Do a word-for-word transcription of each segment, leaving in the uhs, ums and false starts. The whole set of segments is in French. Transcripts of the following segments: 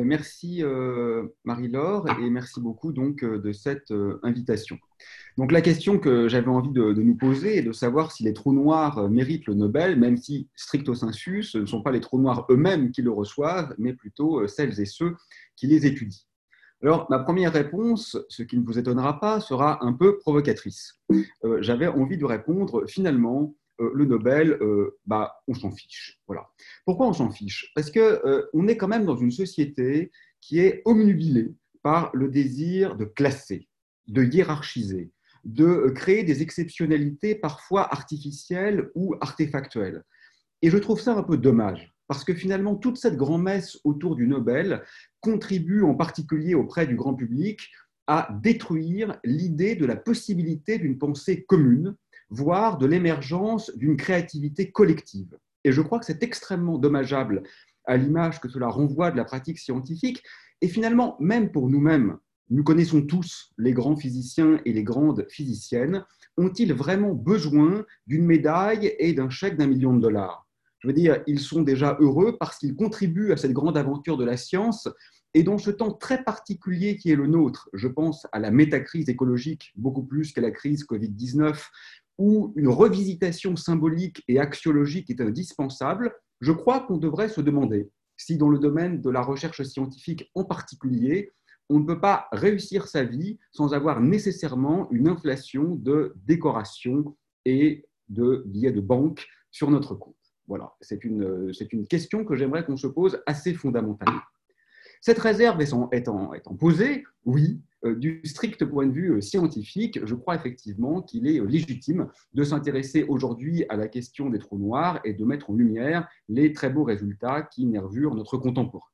merci euh, Marie-Laure et merci beaucoup donc euh, de cette euh, invitation. Donc la question que j'avais envie de, de nous poser est de savoir si les trous noirs euh, méritent le Nobel, même si stricto sensu, ce ne sont pas les trous noirs eux-mêmes qui le reçoivent, mais plutôt euh, celles et ceux qui les étudient. Alors ma première réponse, ce qui ne vous étonnera pas, sera un peu provocatrice. Euh, j'avais envie de répondre finalement euh, le Nobel, euh, bah, on s'en fiche. Voilà. Pourquoi on s'en fiche? Parce qu'on euh, est quand même dans une société qui est omnubilée par le désir de classer, de hiérarchiser, de créer des exceptionnalités parfois artificielles ou artefactuelles. Et je trouve ça un peu dommage, parce que finalement, toute cette grand-messe autour du Nobel contribue en particulier auprès du grand public à détruire l'idée de la possibilité d'une pensée commune, voire de l'émergence d'une créativité collective. Et je crois que c'est extrêmement dommageable à l'image que cela renvoie de la pratique scientifique. Et finalement, même pour nous-mêmes, nous connaissons tous les grands physiciens et les grandes physiciennes, ont-ils vraiment besoin d'une médaille et d'un chèque d'un million de dollars? Je veux dire, ils sont déjà heureux parce qu'ils contribuent à cette grande aventure de la science. Et dans ce temps très particulier qui est le nôtre, je pense à la métacrise écologique beaucoup plus qu'à la crise covid dix-neuf, où une revisitation symbolique et axiologique est indispensable, je crois qu'on devrait se demander si dans le domaine de la recherche scientifique en particulier, on ne peut pas réussir sa vie sans avoir nécessairement une inflation de décoration et de billets de banque sur notre compte. Voilà, c'est une, c'est une question que j'aimerais qu'on se pose assez fondamentalement. Cette réserve étant, étant, étant posée, oui, euh, du strict point de vue scientifique, je crois effectivement qu'il est légitime de s'intéresser aujourd'hui à la question des trous noirs et de mettre en lumière les très beaux résultats qui nervurent notre contemporain.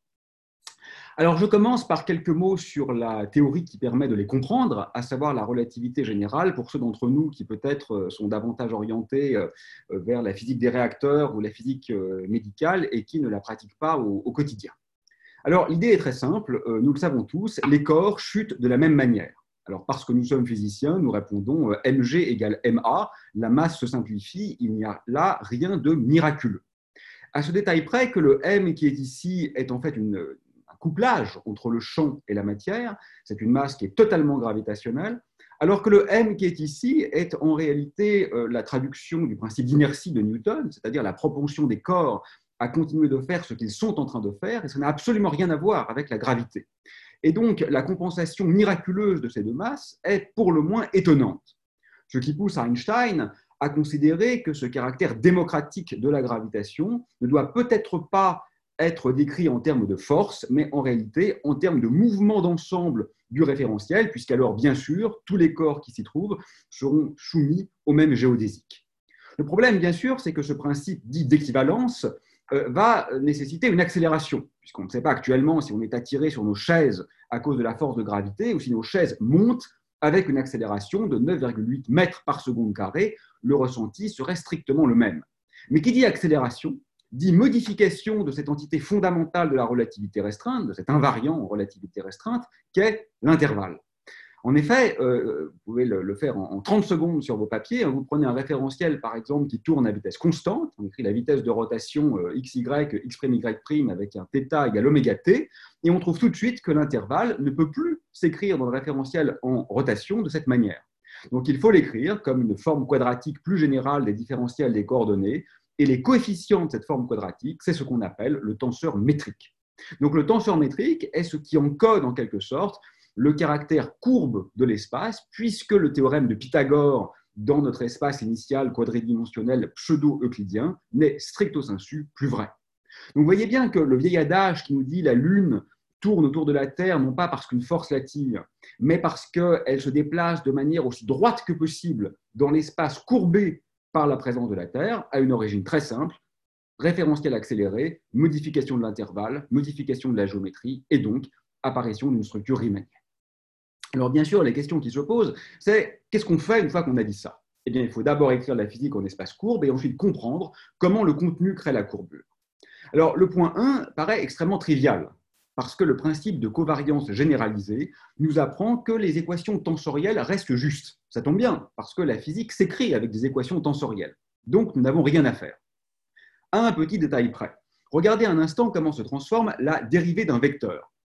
Alors, je commence par quelques mots sur la théorie qui permet de les comprendre, à savoir la relativité générale, pour ceux d'entre nous qui peut-être sont davantage orientés vers la physique des réacteurs ou la physique médicale et qui ne la pratiquent pas au, au quotidien. Alors, l'idée est très simple, nous le savons tous, les corps chutent de la même manière. Alors, parce que nous sommes physiciens, nous répondons mg égale ma, la masse se simplifie, il n'y a là rien de miraculeux. À ce détail près que le m qui est ici est en fait une couplage entre le champ et la matière, c'est une masse qui est totalement gravitationnelle, alors que le m qui est ici est en réalité euh, la traduction du principe d'inertie de Newton, c'est-à-dire la propension des corps à continuer de faire ce qu'ils sont en train de faire, et ça n'a absolument rien à voir avec la gravité. Et donc, la compensation miraculeuse de ces deux masses est pour le moins étonnante, ce qui pousse Einstein à considérer que ce caractère démocratique de la gravitation ne doit peut-être pas être décrit en termes de force, mais en réalité en termes de mouvement d'ensemble du référentiel, puisqu'alors, bien sûr, tous les corps qui s'y trouvent seront soumis au même géodésique. Le problème, bien sûr, c'est que ce principe dit d'équivalence euh, va nécessiter une accélération, puisqu'on ne sait pas actuellement si on est attiré sur nos chaises à cause de la force de gravité ou si nos chaises montent avec une accélération de neuf virgule huit mètres par seconde carré, le ressenti serait strictement le même. Mais qui dit accélération dit modification de cette entité fondamentale de la relativité restreinte, de cet invariant en relativité restreinte, qu'est l'intervalle. En effet, euh, vous pouvez le, le faire en, en trente secondes sur vos papiers. Vous prenez un référentiel, par exemple, qui tourne à vitesse constante. On écrit la vitesse de rotation euh, xy, x', y' avec un θ égale oméga t. Et on trouve tout de suite que l'intervalle ne peut plus s'écrire dans le référentiel en rotation de cette manière. Donc, il faut l'écrire comme une forme quadratique plus générale des différentiels des coordonnées. Et les coefficients de cette forme quadratique, c'est ce qu'on appelle le tenseur métrique. Donc, le tenseur métrique est ce qui encode en quelque sorte le caractère courbe de l'espace, puisque le théorème de Pythagore dans notre espace initial quadridimensionnel pseudo-euclidien n'est stricto sensu plus vrai. Donc, vous voyez bien que le vieil adage qui nous dit la Lune tourne autour de la Terre, non pas parce qu'une force l'attire, mais parce qu'elle se déplace de manière aussi droite que possible dans l'espace courbé par la présence de la Terre, a une origine très simple, référentiel accéléré, modification de l'intervalle, modification de la géométrie, et donc apparition d'une structure riemannienne. Alors bien sûr, les questions qui se posent, c'est qu'est-ce qu'on fait une fois qu'on a dit ça? Eh bien, il faut d'abord écrire la physique en espace courbe et ensuite comprendre comment le contenu crée la courbure. Alors le point un paraît extrêmement trivial, parce que le principe de covariance généralisée nous apprend que les équations tensorielles restent justes. Ça tombe bien, parce que la physique s'écrit avec des équations tensorielles. Donc, nous n'avons rien à faire. À un petit détail près, regardez un instant comment se transforme la dérivée d'un vecteur.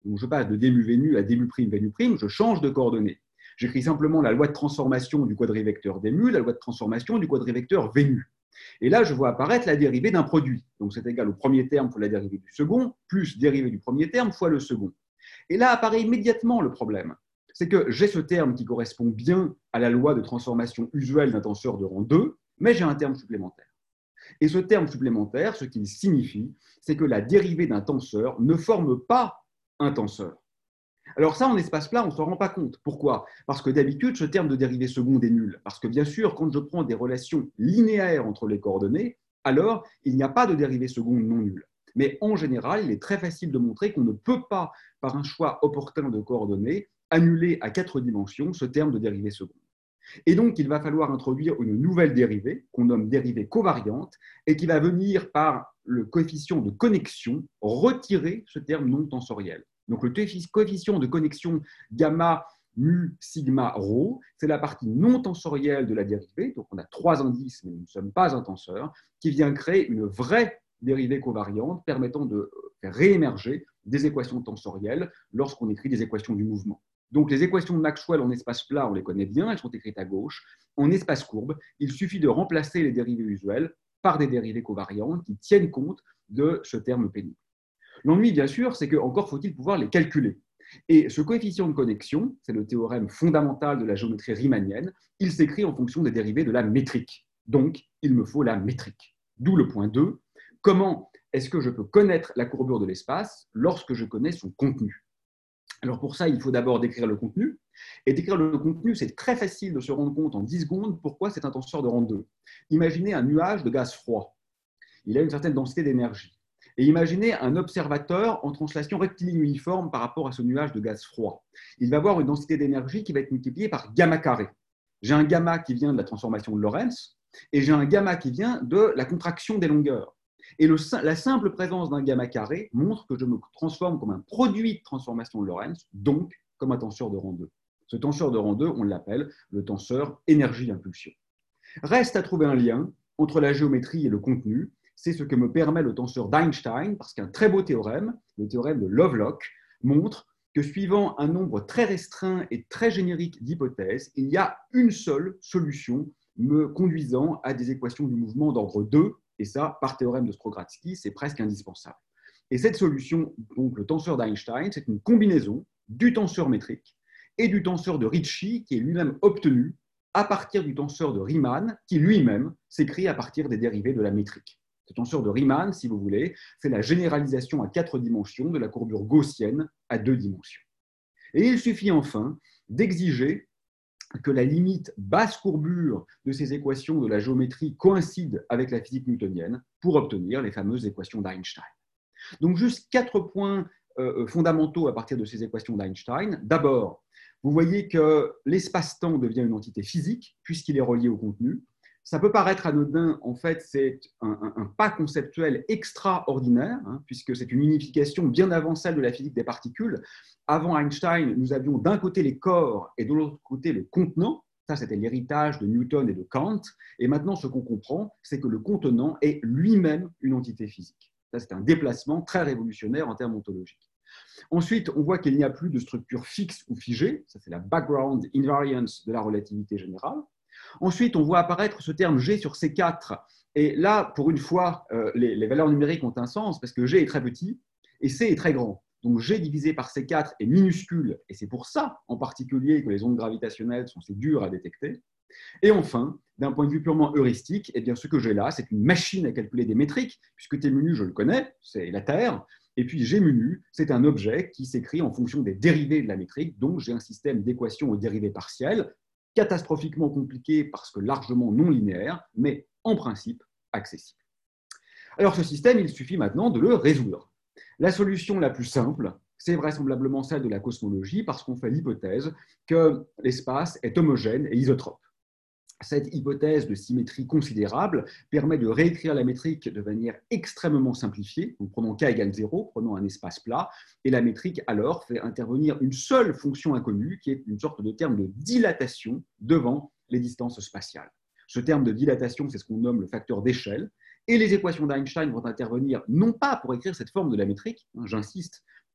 Donc, je passe de d mu v nu à d mu prime v nu prime, je change de coordonnées. J'écris simplement la loi de transformation du quadrivecteur d mu, la loi de transformation du quadrivecteur v nu. Et là, je vois apparaître la dérivée d'un produit. Donc, c'est égal au premier terme fois la dérivée du second, plus dérivée du premier terme fois le second. Et là apparaît immédiatement le problème. C'est que j'ai ce terme qui correspond bien à la loi de transformation usuelle d'un tenseur de rang deux, mais j'ai un terme supplémentaire. Et ce terme supplémentaire, ce qu'il signifie, c'est que la dérivée d'un tenseur ne forme pas un tenseur. Alors ça, en espace plat, on ne s'en rend pas compte. Pourquoi? Parce que d'habitude, ce terme de dérivée seconde est nul. Parce que bien sûr, quand je prends des relations linéaires entre les coordonnées, alors il n'y a pas de dérivée seconde non nulle. Mais en général, il est très facile de montrer qu'on ne peut pas, par un choix opportun de coordonnées, annuler à quatre dimensions ce terme de dérivée seconde. Et donc, il va falloir introduire une nouvelle dérivée, qu'on nomme dérivée covariante, et qui va venir par le coefficient de connexion retirer ce terme non tensoriel. Donc, le coefficient de connexion gamma mu sigma rho, c'est la partie non tensorielle de la dérivée. Donc, on a trois indices, mais nous ne sommes pas un tenseur, qui vient créer une vraie dérivée covariante permettant de faire réémerger des équations tensorielles lorsqu'on écrit des équations du mouvement. Donc, les équations de Maxwell en espace plat, on les connaît bien, elles sont écrites à gauche. En espace courbe, il suffit de remplacer les dérivées usuelles par des dérivées covariantes qui tiennent compte de ce terme pénible. L'ennui, bien sûr, c'est que encore faut-il pouvoir les calculer. Et ce coefficient de connexion, c'est le théorème fondamental de la géométrie riemannienne, il s'écrit en fonction des dérivées de la métrique. Donc, il me faut la métrique. D'où le point deux. Comment est-ce que je peux connaître la courbure de l'espace lorsque je connais son contenu? Alors pour ça, il faut d'abord décrire le contenu. Et décrire le contenu, c'est très facile de se rendre compte en dix secondes pourquoi c'est un tenseur de rang deux. Imaginez un nuage de gaz froid. Il a une certaine densité d'énergie. Et imaginez un observateur en translation rectiligne uniforme par rapport à ce nuage de gaz froid. Il va avoir une densité d'énergie qui va être multipliée par gamma carré. J'ai un gamma qui vient de la transformation de Lorentz et j'ai un gamma qui vient de la contraction des longueurs. Et le, la simple présence d'un gamma carré montre que je me transforme comme un produit de transformation de Lorentz, donc comme un tenseur de rang deux. Ce tenseur de rang deux, on l'appelle le tenseur énergie-impulsion. Reste à trouver un lien entre la géométrie et le contenu. C'est ce que me permet le tenseur d'Einstein, parce qu'un très beau théorème, le théorème de Lovelock, montre que suivant un nombre très restreint et très générique d'hypothèses, il y a une seule solution me conduisant à des équations du mouvement d'ordre deux, et ça, par théorème de Strogatsky, c'est presque indispensable. Et cette solution, donc le tenseur d'Einstein, c'est une combinaison du tenseur métrique et du tenseur de Ricci, qui est lui-même obtenu à partir du tenseur de Riemann, qui lui-même s'écrit à partir des dérivées de la métrique. Ce tenseur de Riemann, si vous voulez, c'est la généralisation à quatre dimensions de la courbure gaussienne à deux dimensions. Et il suffit enfin d'exiger que la limite basse courbure de ces équations de la géométrie coïncide avec la physique newtonienne pour obtenir les fameuses équations d'Einstein. Donc, juste quatre points euh, fondamentaux à partir de ces équations d'Einstein. D'abord, vous voyez que l'espace-temps devient une entité physique puisqu'il est relié au contenu. Ça peut paraître anodin, en fait, c'est un, un, un pas conceptuel extraordinaire, hein, puisque c'est une unification bien avant celle de la physique des particules. Avant Einstein, nous avions d'un côté les corps et de l'autre côté le contenant. Ça, c'était l'héritage de Newton et de Kant. Et maintenant, ce qu'on comprend, c'est que le contenant est lui-même une entité physique. Ça, c'est un déplacement très révolutionnaire en termes ontologiques. Ensuite, on voit qu'il n'y a plus de structure fixe ou figée. Ça, c'est la background invariance de la relativité générale. Ensuite, on voit apparaître ce terme G sur C quatre. Et là, pour une fois, euh, les, les valeurs numériques ont un sens parce que G est très petit et C est très grand. Donc G divisé par C quatre est minuscule. Et c'est pour ça, en particulier, que les ondes gravitationnelles sont si dures à détecter. Et enfin, d'un point de vue purement heuristique, eh bien, ce que j'ai là, c'est une machine à calculer des métriques, puisque T mu nu, je le connais, c'est la Terre. Et puis G mu nu, c'est un objet qui s'écrit en fonction des dérivées de la métrique. Donc j'ai un système d'équations aux dérivées partielles, catastrophiquement compliqué parce que largement non linéaire, mais en principe accessible. Alors ce système, il suffit maintenant de le résoudre. La solution la plus simple, c'est vraisemblablement celle de la cosmologie, parce qu'on fait l'hypothèse que l'espace est homogène et isotrope. Cette hypothèse de symétrie considérable permet de réécrire la métrique de manière extrêmement simplifiée. Nous prenons k égale zéro, prenons un espace plat, et la métrique alors fait intervenir une seule fonction inconnue qui est une sorte de terme de dilatation devant les distances spatiales. Ce terme de dilatation, c'est ce qu'on nomme le facteur d'échelle, et les équations d'Einstein vont intervenir non pas pour écrire cette forme de la métrique, hein, j'insiste,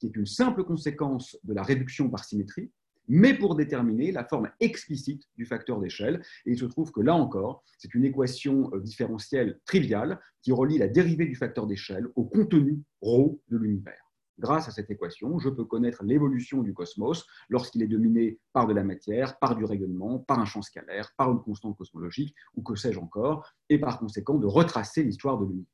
qui est une simple conséquence de la réduction par symétrie, mais pour déterminer la forme explicite du facteur d'échelle. Et il se trouve que là encore, c'est une équation différentielle triviale qui relie la dérivée du facteur d'échelle au contenu ρ de l'univers. Grâce à cette équation, je peux connaître l'évolution du cosmos lorsqu'il est dominé par de la matière, par du rayonnement, par un champ scalaire, par une constante cosmologique, ou que sais-je encore, et par conséquent de retracer l'histoire de l'univers.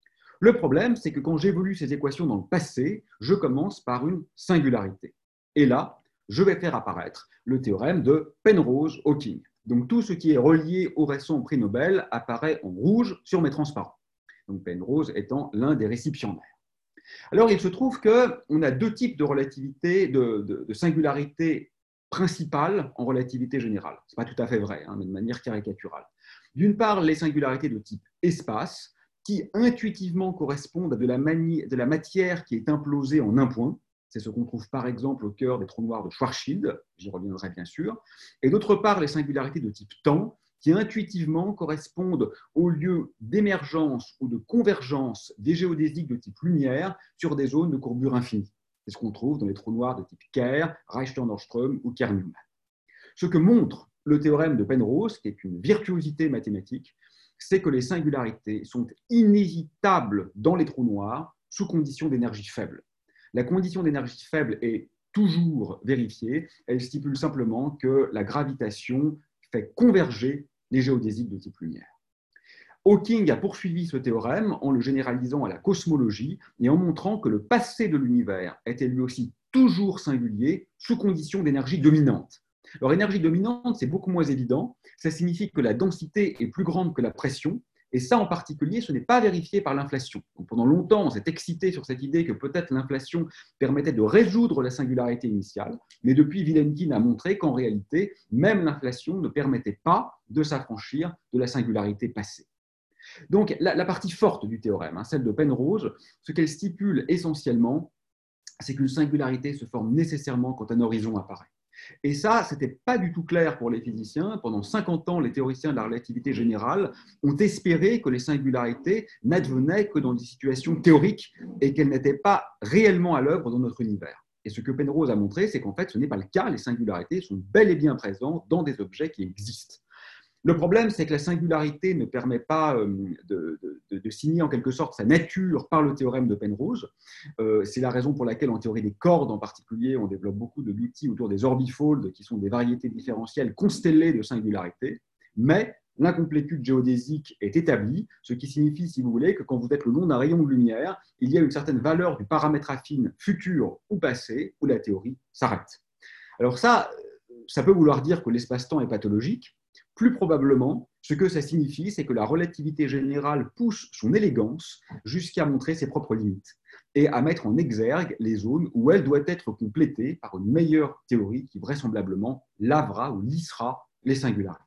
Le problème, c'est que quand j'évolue ces équations dans le passé, je commence par une singularité. Et là, je vais faire apparaître le théorème de Penrose-Hawking. Donc tout ce qui est relié au récent prix Nobel apparaît en rouge sur mes transparents. Donc Penrose étant l'un des récipiendaires. Alors, il se trouve qu'on a deux types de relativité, de, de, de singularité principale en relativité générale. Ce n'est pas tout à fait vrai, hein, mais de manière caricaturale. D'une part, les singularités de type espace, qui intuitivement correspondent à de la, manie, de la matière qui est implosée en un point. C'est ce qu'on trouve par exemple au cœur des trous noirs de Schwarzschild, j'y reviendrai bien sûr. Et d'autre part, les singularités de type temps, qui intuitivement correspondent au lieu d'émergence ou de convergence des géodésiques de type lumière sur des zones de courbure infinie. C'est ce qu'on trouve dans les trous noirs de type Kerr, Reichter-Nordström ou Kerr-Newman. Ce que montre le théorème de Penrose, qui est une virtuosité mathématique, c'est que les singularités sont inévitables dans les trous noirs sous condition d'énergie faible. La condition d'énergie faible est toujours vérifiée, elle stipule simplement que la gravitation fait converger les géodésiques de type lumière. Hawking a poursuivi ce théorème en le généralisant à la cosmologie et en montrant que le passé de l'univers était lui aussi toujours singulier sous condition d'énergie dominante. Alors, énergie dominante, c'est beaucoup moins évident. Ça signifie que la densité est plus grande que la pression. Et ça, en particulier, ce n'est pas vérifié par l'inflation. Donc, pendant longtemps, on s'est excité sur cette idée que peut-être l'inflation permettait de résoudre la singularité initiale. Mais depuis, Vilenkin a montré qu'en réalité, même l'inflation ne permettait pas de s'affranchir de la singularité passée. Donc, la, la partie forte du théorème, hein, celle de Penrose, ce qu'elle stipule essentiellement, c'est qu'une singularité se forme nécessairement quand un horizon apparaît. Et ça, ce n'était pas du tout clair pour les physiciens. Pendant cinquante ans, les théoriciens de la relativité générale ont espéré que les singularités n'advenaient que dans des situations théoriques et qu'elles n'étaient pas réellement à l'œuvre dans notre univers. Et ce que Penrose a montré, c'est qu'en fait, ce n'est pas le cas. Les singularités sont bel et bien présentes dans des objets qui existent. Le problème, c'est que la singularité ne permet pas de, de, de signer en quelque sorte sa nature par le théorème de Penrose. Euh, c'est la raison pour laquelle, en théorie des cordes en particulier, on développe beaucoup d'outils autour des orbifolds, qui sont des variétés différentielles constellées de singularités. Mais l'incomplétude géodésique est établie, ce qui signifie, si vous voulez, que quand vous êtes le long d'un rayon de lumière, il y a une certaine valeur du paramètre affine futur ou passé, où la théorie s'arrête. Alors ça, ça peut vouloir dire que l'espace-temps est pathologique. Plus probablement, ce que ça signifie, c'est que la relativité générale pousse son élégance jusqu'à montrer ses propres limites et à mettre en exergue les zones où elle doit être complétée par une meilleure théorie qui vraisemblablement lavera ou lissera les singularités.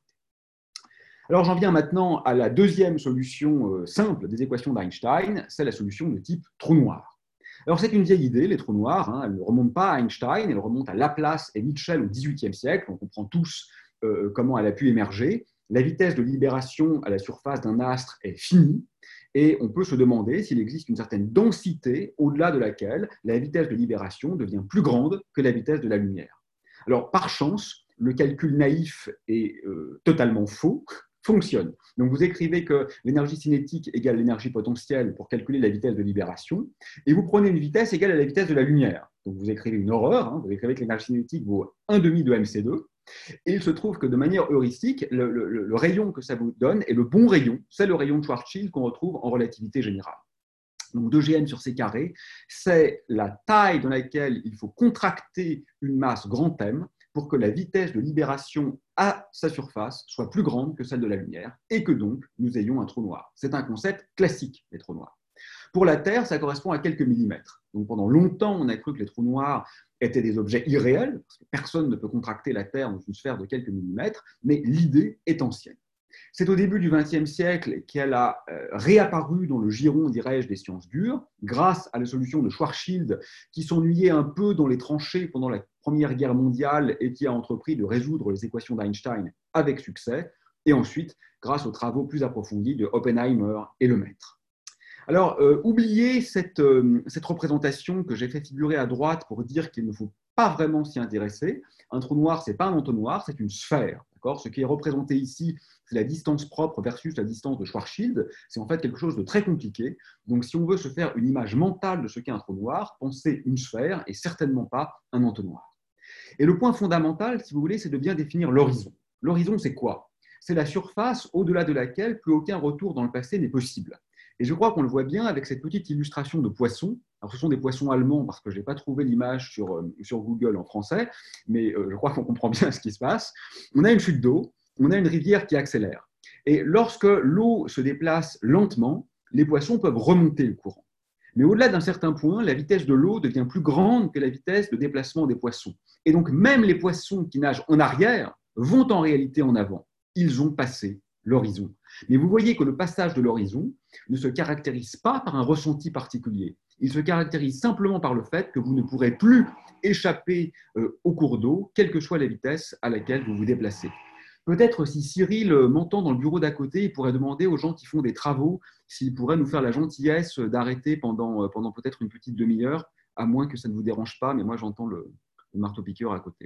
Alors j'en viens maintenant à la deuxième solution simple des équations d'Einstein, c'est la solution de type trou noir. Alors c'est une vieille idée, les trous noirs, hein, elle ne remonte pas à Einstein, elle remonte à Laplace et Mitchell au dix-huitième siècle, on comprend tous Euh, comment elle a pu émerger. La vitesse de libération à la surface d'un astre est finie et on peut se demander s'il existe une certaine densité au-delà de laquelle la vitesse de libération devient plus grande que la vitesse de la lumière. Alors, par chance, le calcul naïf et euh, totalement faux fonctionne. Donc, vous écrivez que l'énergie cinétique égale l'énergie potentielle pour calculer la vitesse de libération et vous prenez une vitesse égale à la vitesse de la lumière. Donc, vous écrivez une horreur, hein, vous écrivez que l'énergie cinétique vaut un demi de M C deux. Et il se trouve que de manière heuristique, le, le, le rayon que ça vous donne est le bon rayon, c'est le rayon de Schwarzschild qu'on retrouve en relativité générale. Donc deux G m sur C carré, c'est la taille dans laquelle il faut contracter une masse grand M pour que la vitesse de libération à sa surface soit plus grande que celle de la lumière et que donc nous ayons un trou noir. C'est un concept classique des trous noirs. Pour la Terre, ça correspond à quelques millimètres. Donc pendant longtemps, on a cru que les trous noirs étaient des objets irréels, parce que personne ne peut contracter la Terre dans une sphère de quelques millimètres, mais l'idée est ancienne. C'est au début du vingtième siècle qu'elle a euh, réapparu dans le giron, dirais-je, des sciences dures, grâce à la solution de Schwarzschild, qui s'ennuyait un peu dans les tranchées pendant la Première Guerre mondiale et qui a entrepris de résoudre les équations d'Einstein avec succès, et ensuite grâce aux travaux plus approfondis de Oppenheimer et Lemaitre. Alors, euh, oubliez cette, euh, cette représentation que j'ai fait figurer à droite pour dire qu'il ne faut pas vraiment s'y intéresser. Un trou noir, ce n'est pas un entonnoir, c'est une sphère. Ce qui est représenté ici, c'est la distance propre versus la distance de Schwarzschild. C'est en fait quelque chose de très compliqué. Donc, si on veut se faire une image mentale de ce qu'est un trou noir, pensez une sphère et certainement pas un entonnoir. Et le point fondamental, si vous voulez, c'est de bien définir l'horizon. L'horizon, c'est quoi? C'est la surface au-delà de laquelle plus aucun retour dans le passé n'est possible. Et je crois qu'on le voit bien avec cette petite illustration de poissons. Alors, ce sont des poissons allemands parce que je n'ai pas trouvé l'image sur, euh, sur Google en français, mais euh, je crois qu'on comprend bien ce qui se passe. On a une chute d'eau, on a une rivière qui accélère. Et lorsque l'eau se déplace lentement, les poissons peuvent remonter le courant. Mais au-delà d'un certain point, la vitesse de l'eau devient plus grande que la vitesse de déplacement des poissons. Et donc, même les poissons qui nagent en arrière vont en réalité en avant. Ils ont passé l'horizon. Mais vous voyez que le passage de l'horizon ne se caractérise pas par un ressenti particulier. Il se caractérise simplement par le fait que vous ne pourrez plus échapper euh, au cours d'eau, quelle que soit la vitesse à laquelle vous vous déplacez. Peut-être si Cyril m'entend dans le bureau d'à côté, il pourrait demander aux gens qui font des travaux s'ils pourraient nous faire la gentillesse d'arrêter pendant, pendant peut-être une petite demi-heure, à moins que ça ne vous dérange pas, mais moi j'entends le, le marteau-piqueur à côté.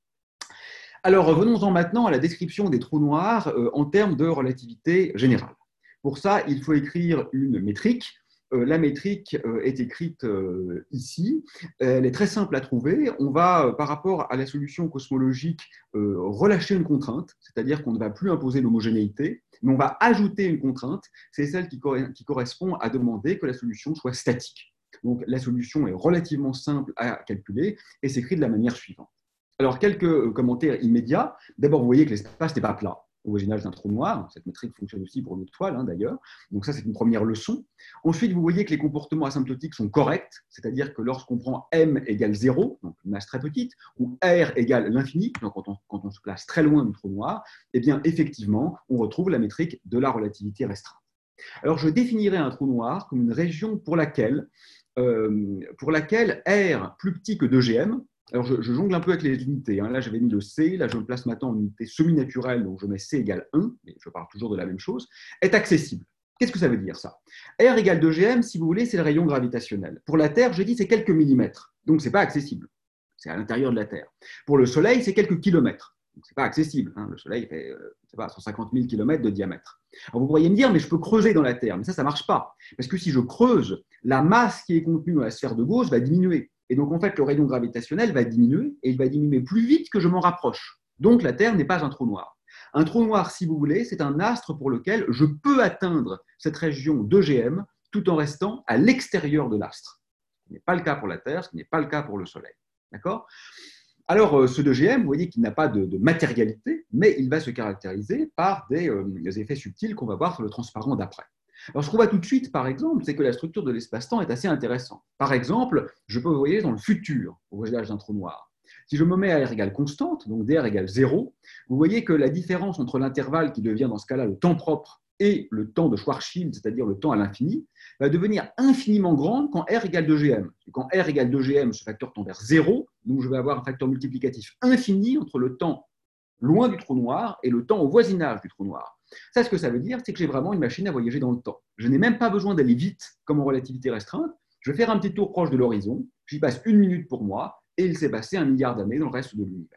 Alors, venons-en maintenant à la description des trous noirs euh, en termes de relativité générale. Pour ça, il faut écrire une métrique. Euh, la métrique euh, est écrite euh, ici. Elle est très simple à trouver. On va, euh, par rapport à la solution cosmologique, euh, relâcher une contrainte, c'est-à-dire qu'on ne va plus imposer l'homogénéité, mais on va ajouter une contrainte. C'est celle qui, cor qui correspond à demander que la solution soit statique. Donc, la solution est relativement simple à calculer et s'écrit de la manière suivante. Alors, quelques commentaires immédiats. D'abord, vous voyez que l'espace n'est pas plat au voisinage d'un trou noir. Cette métrique fonctionne aussi pour une étoile, hein, d'ailleurs. Donc ça, c'est une première leçon. Ensuite, vous voyez que les comportements asymptotiques sont corrects, c'est-à-dire que lorsqu'on prend m égale zéro, donc une masse très petite, ou r égale l'infini, donc quand on, quand on se place très loin du trou noir, eh bien, effectivement, on retrouve la métrique de la relativité restreinte. Alors, je définirai un trou noir comme une région pour laquelle, euh, pour laquelle r plus petit que deux G M, alors, je, je jongle un peu avec les unités. Hein. Là, j'avais mis le C. Là, je me place maintenant en unité semi-naturelle. Donc, je mets C égale un. Mais je parle toujours de la même chose. Est accessible. Qu'est-ce que ça veut dire, ça? R égale deux G M, si vous voulez, c'est le rayon gravitationnel. Pour la Terre, j'ai dit c'est quelques millimètres. Donc, ce n'est pas accessible. C'est à l'intérieur de la Terre. Pour le Soleil, c'est quelques kilomètres. Donc, ce n'est pas accessible. Hein. Le Soleil fait euh, pas, cent cinquante mille kilomètres de diamètre. Alors, vous pourriez me dire, mais je peux creuser dans la Terre. Mais ça, ça ne marche pas. Parce que si je creuse, la masse qui est contenue dans la sphère de Gauss va diminuer. Et donc, en fait, le rayon gravitationnel va diminuer et il va diminuer plus vite que je m'en rapproche. Donc, la Terre n'est pas un trou noir. Un trou noir, si vous voulez, c'est un astre pour lequel je peux atteindre cette région deux G M tout en restant à l'extérieur de l'astre. Ce n'est pas le cas pour la Terre, ce n'est pas le cas pour le Soleil. D'accord ? Alors, ce deux G M, vous voyez qu'il n'a pas de, de matérialité, mais il va se caractériser par des, euh, des effets subtils qu'on va voir sur le transparent d'après. Alors, ce qu'on voit tout de suite, par exemple, c'est que la structure de l'espace-temps est assez intéressante. Par exemple, je peux voyager dans le futur, au voisinage d'un trou noir. Si je me mets à R égale constante, donc dr égale zéro, vous voyez que la différence entre l'intervalle qui devient dans ce cas-là le temps propre et le temps de Schwarzschild, c'est-à-dire le temps à l'infini, va devenir infiniment grande quand R égale deux G M. Et quand R égale deux G M, ce facteur tend vers zéro, donc je vais avoir un facteur multiplicatif infini entre le temps loin du trou noir et le temps au voisinage du trou noir. Ça, ce que ça veut dire, c'est que j'ai vraiment une machine à voyager dans le temps. Je n'ai même pas besoin d'aller vite comme en relativité restreinte. Je vais faire un petit tour proche de l'horizon, j'y passe une minute pour moi, et il s'est passé un milliard d'années dans le reste de l'univers.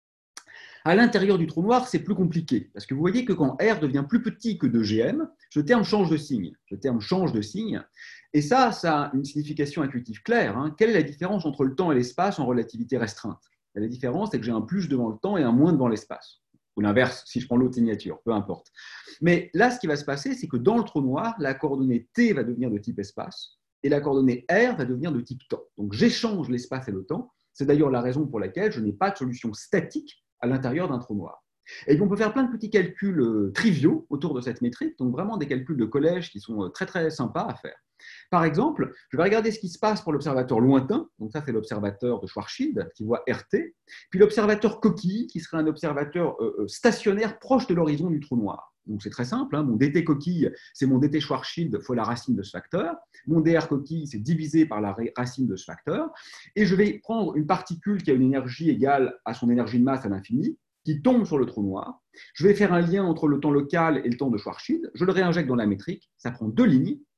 À l'intérieur du trou noir, c'est plus compliqué, parce que vous voyez que quand R devient plus petit que deux G M, ce terme change de signe. Ce terme change de signe, et ça, ça a une signification intuitive claire. Hein. Quelle est la différence entre le temps et l'espace en relativité restreinte? La différence, c'est que j'ai un plus devant le temps et un moins devant l'espace. Ou l'inverse, si je prends l'autre signature, peu importe. Mais là, ce qui va se passer, c'est que dans le trou noir, la coordonnée T va devenir de type espace et la coordonnée R va devenir de type temps. Donc, j'échange l'espace et le temps. C'est d'ailleurs la raison pour laquelle je n'ai pas de solution statique à l'intérieur d'un trou noir. Et puis, on peut faire plein de petits calculs euh, triviaux autour de cette métrique, donc vraiment des calculs de collège qui sont euh, très, très sympas à faire. Par exemple, je vais regarder ce qui se passe pour l'observateur lointain, donc ça c'est l'observateur de Schwarzschild qui voit R T, puis l'observateur coquille qui serait un observateur euh, stationnaire proche de l'horizon du trou noir. Donc c'est très simple, hein, mon dt coquille c'est mon dt Schwarzschild fois la racine de ce facteur, mon dr coquille c'est divisé par la racine de ce facteur, et je vais prendre une particule qui a une énergie égale à son énergie de masse à l'infini, qui tombe sur le trou noir, je vais faire un lien entre le temps local et le temps de Schwarzschild, je le réinjecte dans la métrique, ça prend deux lignes,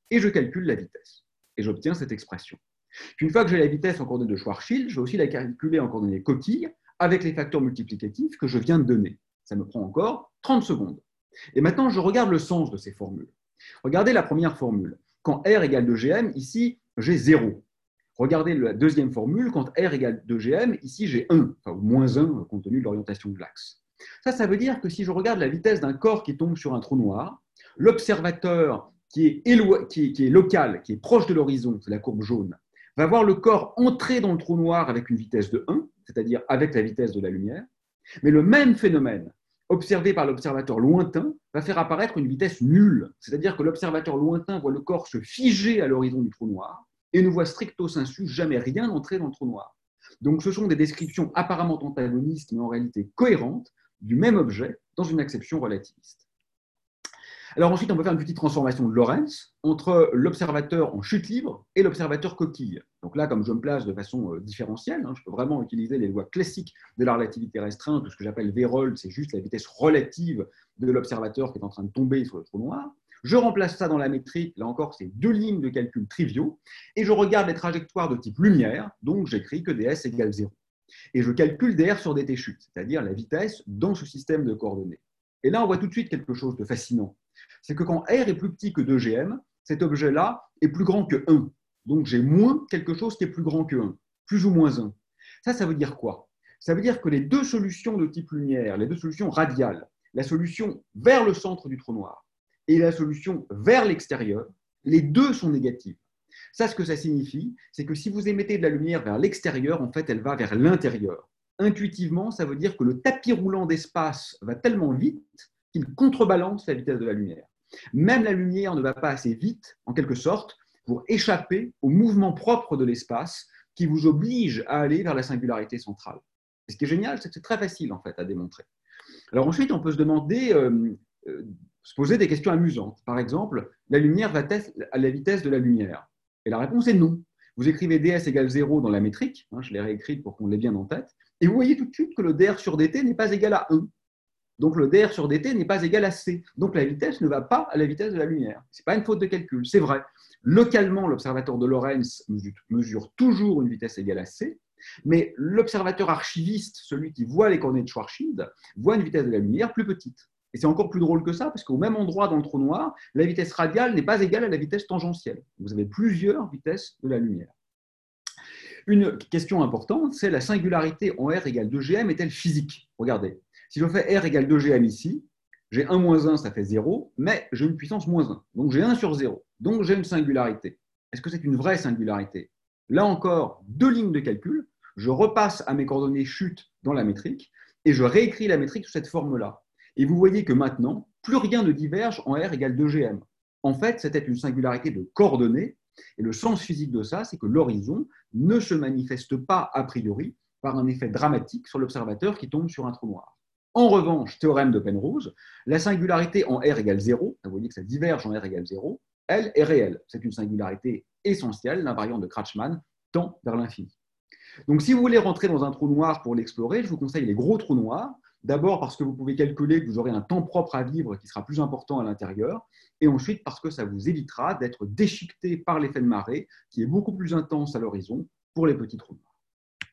et je calcule la vitesse. Et j'obtiens cette expression. Puis une fois que j'ai la vitesse en coordonnées de Schwarzschild, je vais aussi la calculer en coordonnées coquille avec les facteurs multiplicatifs que je viens de donner. Ça me prend encore trente secondes. Et maintenant, je regarde le sens de ces formules. Regardez la première formule. Quand R égale deux G M, ici, j'ai zéro. Regardez la deuxième formule. Quand R égale deux G M, ici, j'ai un, enfin, ou moins un, compte tenu de l'orientation de l'axe. Ça, ça veut dire que si je regarde la vitesse d'un corps qui tombe sur un trou noir, l'observateur qui est, élo... qui, est, qui est local, qui est proche de l'horizon, c'est la courbe jaune, va voir le corps entrer dans le trou noir avec une vitesse de un, c'est-à-dire avec la vitesse de la lumière. Mais le même phénomène, observé par l'observateur lointain, va faire apparaître une vitesse nulle, c'est-à-dire que l'observateur lointain voit le corps se figer à l'horizon du trou noir et ne voit stricto sensu jamais rien entrer dans le trou noir. Donc ce sont des descriptions apparemment antagonistes, mais en réalité cohérentes, du même objet dans une acception relativiste. Alors ensuite, on peut faire une petite transformation de Lorentz entre l'observateur en chute libre et l'observateur coquille. Donc là, comme je me place de façon différentielle, hein, je peux vraiment utiliser les lois classiques de la relativité restreinte, ou ce que j'appelle V roll, c'est juste la vitesse relative de l'observateur qui est en train de tomber sur le trou noir. Je remplace ça dans la métrique, là encore, c'est deux lignes de calcul triviaux, et je regarde les trajectoires de type lumière, donc j'écris que ds égale zéro. Et je calcule dr sur dt chute, c'est-à-dire la vitesse dans ce système de coordonnées. Et là, on voit tout de suite quelque chose de fascinant. C'est que quand R est plus petit que deux G M, cet objet-là est plus grand que un. Donc, j'ai moins quelque chose qui est plus grand que un, plus ou moins un. Ça, ça veut dire quoi? Ça veut dire que les deux solutions de type lumière, les deux solutions radiales, la solution vers le centre du trou noir et la solution vers l'extérieur, les deux sont négatives. Ça, ce que ça signifie, c'est que si vous émettez de la lumière vers l'extérieur, en fait, elle va vers l'intérieur. Intuitivement, ça veut dire que le tapis roulant d'espace va tellement vite qu'il contrebalance la vitesse de la lumière. Même la lumière ne va pas assez vite, en quelque sorte, pour échapper au mouvement propre de l'espace qui vous oblige à aller vers la singularité centrale. Et ce qui est génial, c'est que c'est très facile en fait à démontrer. Alors ensuite, on peut se demander, euh, euh, se poser des questions amusantes. Par exemple, la lumière va à la vitesse de la lumière. Et la réponse est non. Vous écrivez ds égale zéro dans la métrique, hein, je l'ai réécrite pour qu'on l'ait bien en tête, et vous voyez tout de suite que le dr sur dt n'est pas égal à un. Donc le dr sur dt n'est pas égal à c. Donc la vitesse ne va pas à la vitesse de la lumière. Ce n'est pas une faute de calcul, c'est vrai. Localement, l'observateur de Lorentz mesure toujours une vitesse égale à c, mais l'observateur archiviste, celui qui voit les coordonnées de Schwarzschild, voit une vitesse de la lumière plus petite. Et c'est encore plus drôle que ça, parce qu'au même endroit dans le trou noir, la vitesse radiale n'est pas égale à la vitesse tangentielle. Vous avez plusieurs vitesses de la lumière. Une question importante, c'est la singularité en R égale deux G M est-elle physique? Regardez, si je fais R égale deux G M ici, j'ai un moins un, ça fait zéro, mais j'ai une puissance moins un. Donc j'ai un sur zéro. Donc j'ai une singularité. Est-ce que c'est une vraie singularité? Là encore, deux lignes de calcul. Je repasse à mes coordonnées chute dans la métrique et je réécris la métrique sous cette forme-là. Et vous voyez que maintenant, plus rien ne diverge en R égale deux G M. En fait, c'était une singularité de coordonnées. Et le sens physique de ça, c'est que l'horizon ne se manifeste pas a priori par un effet dramatique sur l'observateur qui tombe sur un trou noir. En revanche, théorème de Penrose, la singularité en R égale zéro, vous voyez que ça diverge en R égale zéro, elle est réelle. C'est une singularité essentielle, l'invariante de Kratchmann tend vers l'infini. Donc si vous voulez rentrer dans un trou noir pour l'explorer, je vous conseille les gros trous noirs. D'abord parce que vous pouvez calculer que vous aurez un temps propre à vivre qui sera plus important à l'intérieur, et ensuite parce que ça vous évitera d'être déchiqueté par l'effet de marée, qui est beaucoup plus intense à l'horizon pour les petits trous noirs.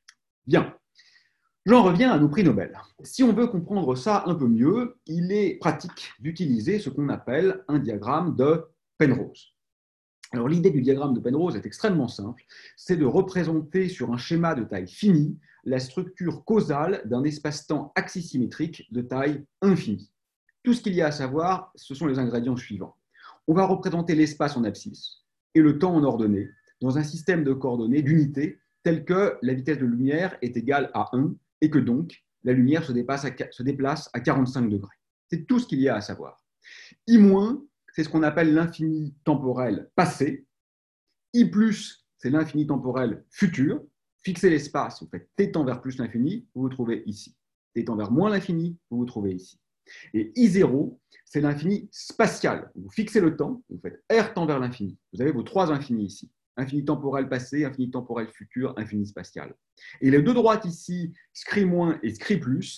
Bien, j'en reviens à nos prix Nobel. Si on veut comprendre ça un peu mieux, il est pratique d'utiliser ce qu'on appelle un diagramme de Penrose. Alors l'idée du diagramme de Penrose est extrêmement simple, c'est de représenter sur un schéma de taille finie la structure causale d'un espace-temps axisymétrique de taille infinie. Tout ce qu'il y a à savoir, ce sont les ingrédients suivants. On va représenter l'espace en abscisse et le temps en ordonnée dans un système de coordonnées d'unité tel que la vitesse de lumière est égale à un et que donc la lumière se déplace à, se déplace à quarante-cinq degrés. C'est tout ce qu'il y a à savoir. I-, c'est ce qu'on appelle l'infini temporel passé. I plus, c'est l'infini temporel futur. Fixez l'espace, vous faites t tend vers plus l'infini, vous vous trouvez ici. T tend vers moins l'infini, vous vous trouvez ici. Et I zéro, c'est l'infini spatial. Vous fixez le temps, vous faites R tend vers l'infini. Vous avez vos trois infinis ici. Infini temporel passé, infini temporel futur, infini spatial. Et les deux droites ici, scri- et scri+,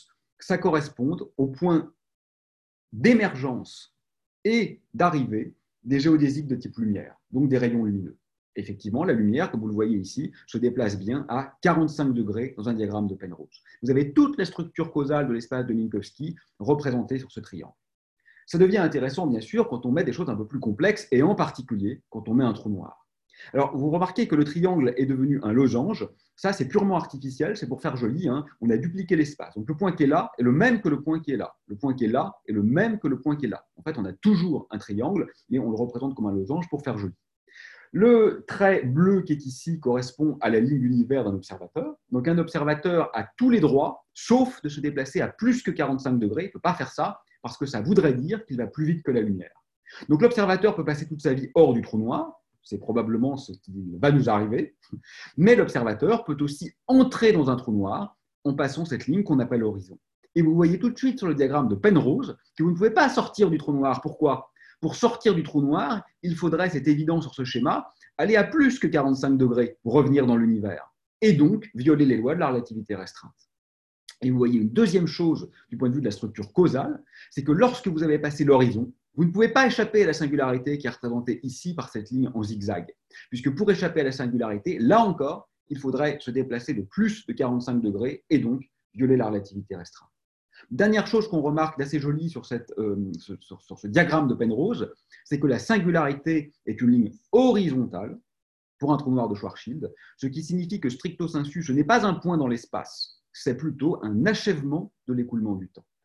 ça correspond au point d'émergence et d'arrivée des géodésiques de type lumière, donc des rayons lumineux. Effectivement, la lumière, comme vous le voyez ici, se déplace bien à quarante-cinq degrés dans un diagramme de Penrose. Vous avez toute la structure causale de l'espace de Minkowski représentée sur ce triangle. Ça devient intéressant, bien sûr, quand on met des choses un peu plus complexes, et en particulier quand on met un trou noir. Alors, vous remarquez que le triangle est devenu un losange. Ça, c'est purement artificiel, c'est pour faire joli. Hein. On a dupliqué l'espace. Donc, le point qui est là est le même que le point qui est là. Le point qui est là est le même que le point qui est là. En fait, on a toujours un triangle, mais on le représente comme un losange pour faire joli. Le trait bleu qui est ici correspond à la ligne d'univers d'un observateur. Donc, un observateur a tous les droits, sauf de se déplacer à plus que quarante-cinq degrés. Il ne peut pas faire ça, parce que ça voudrait dire qu'il va plus vite que la lumière. Donc, l'observateur peut passer toute sa vie hors du trou noir. C'est probablement ce qui va nous arriver. Mais l'observateur peut aussi entrer dans un trou noir en passant cette ligne qu'on appelle l'horizon. Et vous voyez tout de suite sur le diagramme de Penrose que vous ne pouvez pas sortir du trou noir. Pourquoi ? Pour sortir du trou noir, il faudrait, c'est évident sur ce schéma, aller à plus que quarante-cinq degrés pour revenir dans l'univers. Et donc, violer les lois de la relativité restreinte. Et vous voyez une deuxième chose du point de vue de la structure causale, c'est que lorsque vous avez passé l'horizon, vous ne pouvez pas échapper à la singularité qui est représentée ici par cette ligne en zigzag. Puisque pour échapper à la singularité, là encore, il faudrait se déplacer de plus de quarante-cinq degrés et donc violer la relativité restreinte. Dernière chose qu'on remarque d'assez jolie sur, cette, euh, sur, sur ce diagramme de Penrose, c'est que la singularité est une ligne horizontale pour un trou noir de Schwarzschild, ce qui signifie que stricto sensu, ce n'est pas un point dans l'espace, c'est plutôt un achèvement de l'écoulement du temps.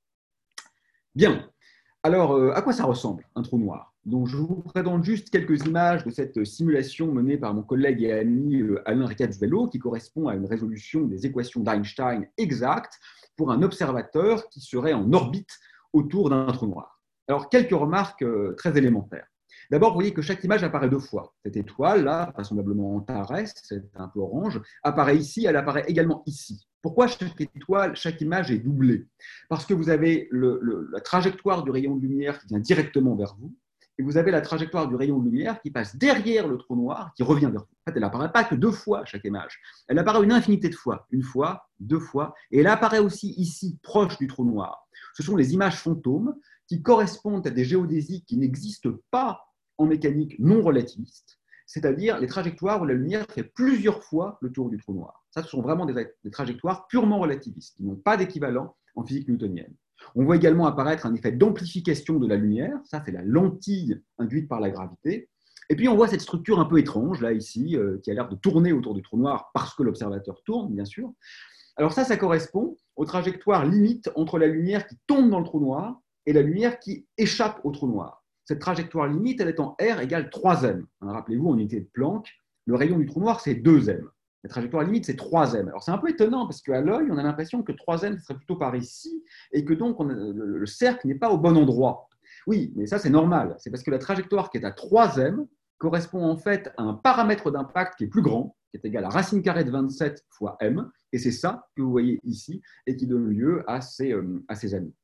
Bien. Alors, euh, à quoi ça ressemble, un trou noir? Donc, je vous présente juste quelques images de cette simulation menée par mon collègue et ami euh, Alain Riccazzuello, qui correspond à une résolution des équations d'Einstein exactes pour un observateur qui serait en orbite autour d'un trou noir. Alors, quelques remarques euh, très élémentaires. D'abord, vous voyez que chaque image apparaît deux fois. Cette étoile-là, vraisemblablement Antares, c'est un peu orange, apparaît ici, elle apparaît également ici. Pourquoi chaque étoile, chaque image est doublée? Parce que vous avez le, le, la trajectoire du rayon de lumière qui vient directement vers vous, et vous avez la trajectoire du rayon de lumière qui passe derrière le trou noir, qui revient vers vous. En fait, elle n'apparaît pas que deux fois chaque image. Elle apparaît une infinité de fois, une fois, deux fois, et elle apparaît aussi ici, proche du trou noir. Ce sont les images fantômes qui correspondent à des géodésiques qui n'existent pas en mécanique non relativiste, c'est-à-dire les trajectoires où la lumière fait plusieurs fois le tour du trou noir. Ça, ce sont vraiment des, des trajectoires purement relativistes, qui n'ont pas d'équivalent en physique newtonienne. On voit également apparaître un effet d'amplification de la lumière, ça c'est la lentille induite par la gravité, et puis on voit cette structure un peu étrange, là, ici, euh, qui a l'air de tourner autour du trou noir parce que l'observateur tourne, bien sûr. Alors ça, ça correspond aux trajectoires limites entre la lumière qui tombe dans le trou noir et la lumière qui échappe au trou noir. Cette trajectoire limite, elle est en R égale trois m. Rappelez-vous, en unité de Planck, le rayon du trou noir, c'est deux m. La trajectoire limite, c'est trois m. Alors, c'est un peu étonnant parce qu'à l'œil, on a l'impression que trois m serait plutôt par ici et que donc on a, le, le cercle n'est pas au bon endroit. Oui, mais ça, c'est normal. C'est parce que la trajectoire qui est à trois m correspond en fait à un paramètre d'impact qui est plus grand, qui est égal à racine carrée de vingt-sept fois m. Et c'est ça que vous voyez ici et qui donne lieu à ces, euh, à ces amis.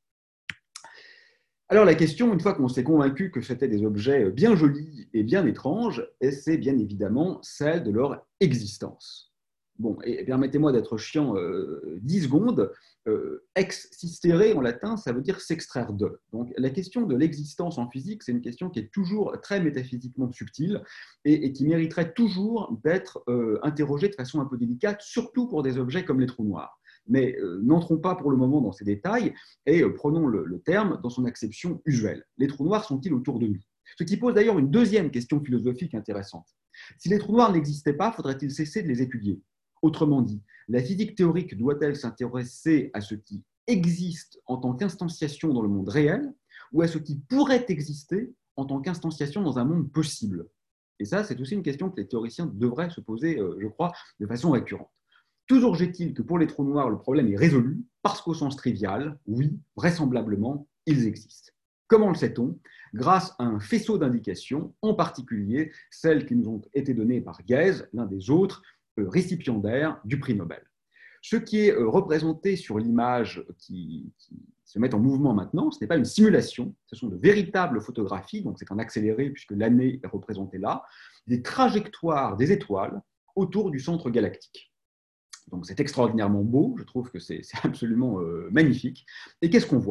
Alors la question, une fois qu'on s'est convaincu que c'était des objets bien jolis et bien étranges, c'est bien évidemment celle de leur existence. Bon, et permettez-moi d'être chiant euh, dix secondes. Euh, ex sistere en latin, ça veut dire s'extraire de. Donc la question de l'existence en physique, c'est une question qui est toujours très métaphysiquement subtile et, et qui mériterait toujours d'être euh, interrogée de façon un peu délicate, surtout pour des objets comme les trous noirs. Mais euh, n'entrons pas pour le moment dans ces détails et euh, prenons le, le terme dans son acception usuelle. Les trous noirs sont-ils autour de nous? Ce qui pose d'ailleurs une deuxième question philosophique intéressante. Si les trous noirs n'existaient pas, faudrait-il cesser de les étudier? Autrement dit, la physique théorique doit-elle s'intéresser à ce qui existe en tant qu'instanciation dans le monde réel ou à ce qui pourrait exister en tant qu'instanciation dans un monde possible? Et ça, c'est aussi une question que les théoriciens devraient se poser, euh, je crois, de façon récurrente. Toujours est-il que pour les trous noirs, le problème est résolu parce qu'au sens trivial, oui, vraisemblablement, ils existent. Comment le sait-on? Grâce à un faisceau d'indications, en particulier celles qui nous ont été données par Guèze, l'un des autres euh, récipiendaires du prix Nobel. Ce qui est euh, représenté sur l'image qui, qui se met en mouvement maintenant, ce n'est pas une simulation, ce sont de véritables photographies, donc c'est en accéléré puisque l'année est représentée là, des trajectoires des étoiles autour du centre galactique. Donc c'est extraordinairement beau, je trouve que c'est absolument euh, magnifique. Et qu'est-ce qu'on voit?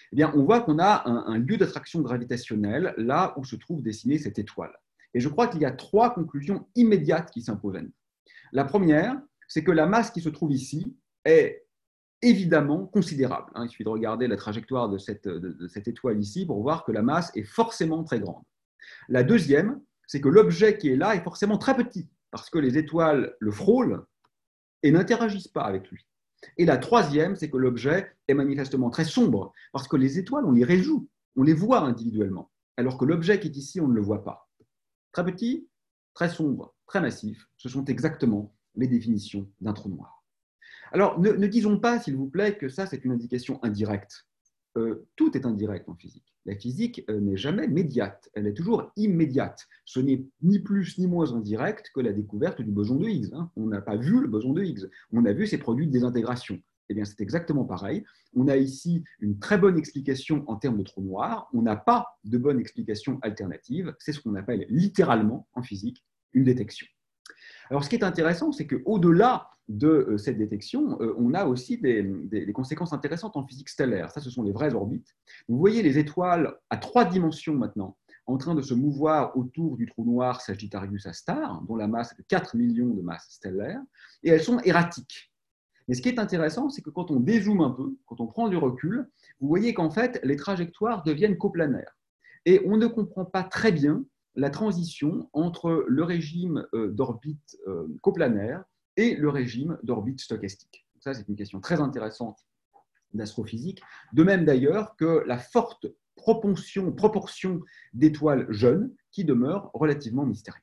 Eh bien, on voit qu'on a un, un lieu d'attraction gravitationnelle là où se trouve dessinée cette étoile. Et je crois qu'il y a trois conclusions immédiates qui s'imposent à nous. La première, c'est que la masse qui se trouve ici est évidemment considérable. Il suffit de regarder la trajectoire de cette, de, de cette étoile ici pour voir que la masse est forcément très grande. La deuxième, c'est que l'objet qui est là est forcément très petit, parce que les étoiles le frôlent et n'interagissent pas avec lui. Et la troisième, c'est que l'objet est manifestement très sombre, parce que les étoiles, on les réjoue, on les voit individuellement, alors que l'objet qui est ici, on ne le voit pas. Très petit, très sombre, très massif, ce sont exactement les définitions d'un trou noir. Alors, ne, ne disons pas, s'il vous plaît, que ça, c'est une indication indirecte. Euh, tout est indirect en physique. La physique euh, n'est jamais médiate, elle est toujours immédiate. Ce n'est ni plus ni moins indirect que la découverte du boson de Higgs. Hein. On n'a pas vu le boson de Higgs, on a vu ses produits de désintégration. Eh bien, c'est exactement pareil. On a ici une très bonne explication en termes de trou noir, on n'a pas de bonne explication alternative, c'est ce qu'on appelle littéralement en physique une détection. Alors, ce qui est intéressant, c'est qu'au-delà de cette détection, on a aussi des, des, des conséquences intéressantes en physique stellaire. Ça, ce sont les vraies orbites. Vous voyez les étoiles à trois dimensions maintenant en train de se mouvoir autour du trou noir Sagittarius A star, dont la masse est de quatre millions de masses stellaires, et elles sont erratiques. Mais ce qui est intéressant, c'est que quand on dézoome un peu, quand on prend du recul, vous voyez qu'en fait, les trajectoires deviennent coplanaires. Et on ne comprend pas très bien la transition entre le régime d'orbite coplanaire et le régime d'orbite stochastique. Donc ça, c'est une question très intéressante d'astrophysique. De même d'ailleurs que la forte proportion, proportion d'étoiles jeunes qui demeurent relativement mystérieuses.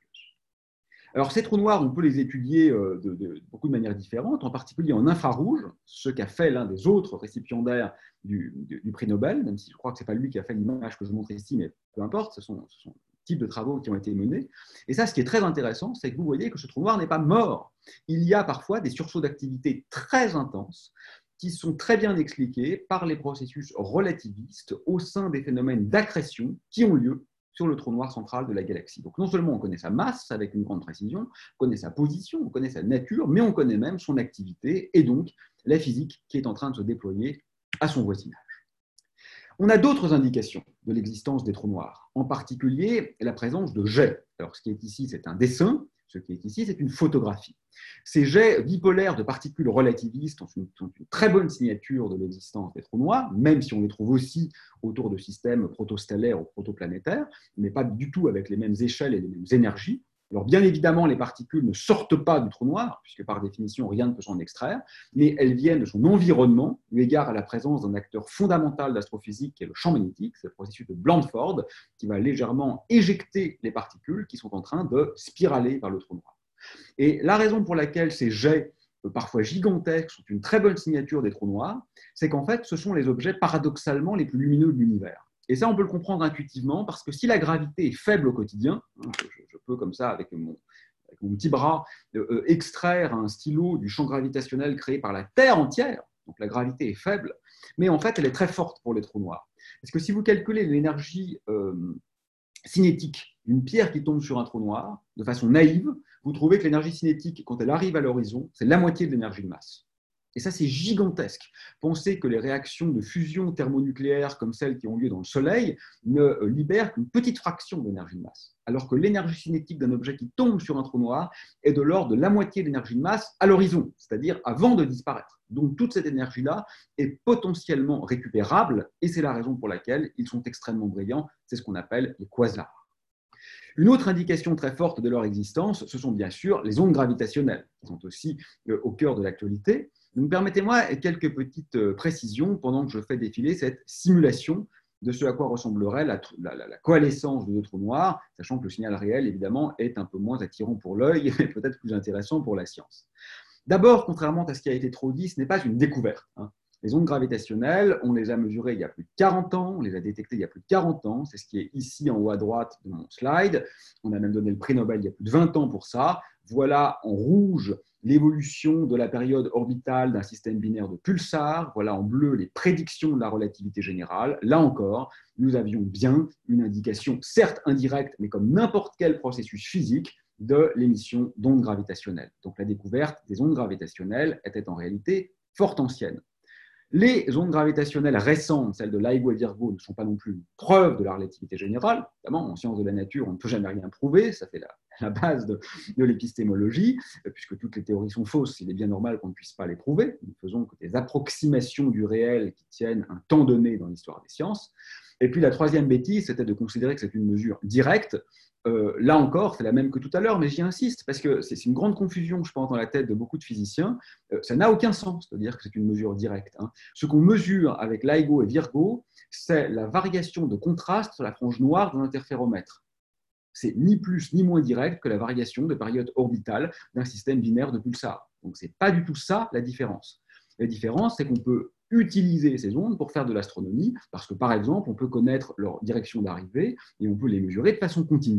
Alors, ces trous noirs, on peut les étudier de, de, de beaucoup de manières différentes, en particulier en infrarouge, ce qu'a fait l'un des autres récipiendaires du, du, du prix Nobel, même si je crois que ce n'est pas lui qui a fait l'image que je montre ici, mais peu importe, ce sont, ce sont types de travaux qui ont été menés. Et ça, ce qui est très intéressant, c'est que vous voyez que ce trou noir n'est pas mort. Il y a parfois des sursauts d'activité très intenses qui sont très bien expliqués par les processus relativistes au sein des phénomènes d'accrétion qui ont lieu sur le trou noir central de la galaxie. Donc non seulement on connaît sa masse avec une grande précision, on connaît sa position, on connaît sa nature, mais on connaît même son activité et donc la physique qui est en train de se déployer à son voisinage. On a d'autres indications de l'existence des trous noirs, en particulier la présence de jets. Alors ce qui est ici, c'est un dessin, ce qui est ici, c'est une photographie. Ces jets bipolaires de particules relativistes ont une, ont une très bonne signature de l'existence des trous noirs, même si on les trouve aussi autour de systèmes protostellaires ou protoplanétaires, mais pas du tout avec les mêmes échelles et les mêmes énergies. Alors bien évidemment, les particules ne sortent pas du trou noir, puisque par définition, rien ne peut s'en extraire, mais elles viennent de son environnement, eu égard à la présence d'un acteur fondamental d'astrophysique qui est le champ magnétique, c'est le processus de Blandford, qui va légèrement éjecter les particules qui sont en train de spiraler vers le trou noir. Et la raison pour laquelle ces jets, parfois gigantesques, sont une très bonne signature des trous noirs, c'est qu'en fait, ce sont les objets paradoxalement les plus lumineux de l'univers. Et ça, on peut le comprendre intuitivement, parce que si la gravité est faible au quotidien, je, je peux comme ça, avec mon, avec mon petit bras, euh, extraire un stylo du champ gravitationnel créé par la Terre entière, donc la gravité est faible, mais en fait, elle est très forte pour les trous noirs. Parce que si vous calculez l'énergie euh, cinétique d'une pierre qui tombe sur un trou noir, de façon naïve, vous trouvez que l'énergie cinétique, quand elle arrive à l'horizon, c'est la moitié de l'énergie de masse. Et ça, c'est gigantesque. Pensez que les réactions de fusion thermonucléaire comme celles qui ont lieu dans le Soleil ne libèrent qu'une petite fraction d'énergie de masse, alors que l'énergie cinétique d'un objet qui tombe sur un trou noir est de l'ordre de la moitié de l'énergie de masse à l'horizon, c'est-à-dire avant de disparaître. Donc toute cette énergie-là est potentiellement récupérable, et c'est la raison pour laquelle ils sont extrêmement brillants. C'est ce qu'on appelle les quasars. Une autre indication très forte de leur existence, ce sont bien sûr les ondes gravitationnelles, qui sont aussi au cœur de l'actualité. Donc, permettez-moi quelques petites précisions pendant que je fais défiler cette simulation de ce à quoi ressemblerait la, la, la coalescence de deux trous noirs, sachant que le signal réel, évidemment, est un peu moins attirant pour l'œil et peut-être plus intéressant pour la science. D'abord, contrairement à ce qui a été trop dit, ce n'est pas une découverte. Hein. Les ondes gravitationnelles, on les a mesurées il y a plus de quarante ans, on les a détectées il y a plus de quarante ans, c'est ce qui est ici en haut à droite de mon slide. On a même donné le prix Nobel il y a plus de vingt ans pour ça. Voilà en rouge l'évolution de la période orbitale d'un système binaire de pulsars. Voilà en bleu les prédictions de la relativité générale. Là encore, nous avions bien une indication, certes indirecte, mais comme n'importe quel processus physique, de l'émission d'ondes gravitationnelles. Donc la découverte des ondes gravitationnelles était en réalité fort ancienne. Les ondes gravitationnelles récentes, celles de LIGO et Virgo, ne sont pas non plus une preuve de la relativité générale. Évidemment, en sciences de la nature, on ne peut jamais rien prouver, ça fait la, la base de, de l'épistémologie, puisque toutes les théories sont fausses, il est bien normal qu'on ne puisse pas les prouver. Nous ne faisons que des approximations du réel qui tiennent un temps donné dans l'histoire des sciences. Et puis la troisième bêtise, c'était de considérer que c'est une mesure directe. Euh, là encore, c'est la même que tout à l'heure, mais j'y insiste, parce que c'est une grande confusion, je pense, dans la tête de beaucoup de physiciens. Euh, ça n'a aucun sens de dire que c'est une mesure directe. Hein. Ce qu'on mesure avec LIGO et Virgo, c'est la variation de contraste sur la frange noire de l'interféromètre. C'est ni plus ni moins direct que la variation de période orbitale d'un système binaire de pulsars. Donc, ce n'est pas du tout ça la différence. La différence, c'est qu'on peut utiliser ces ondes pour faire de l'astronomie, parce que, par exemple, on peut connaître leur direction d'arrivée et on peut les mesurer de façon continue.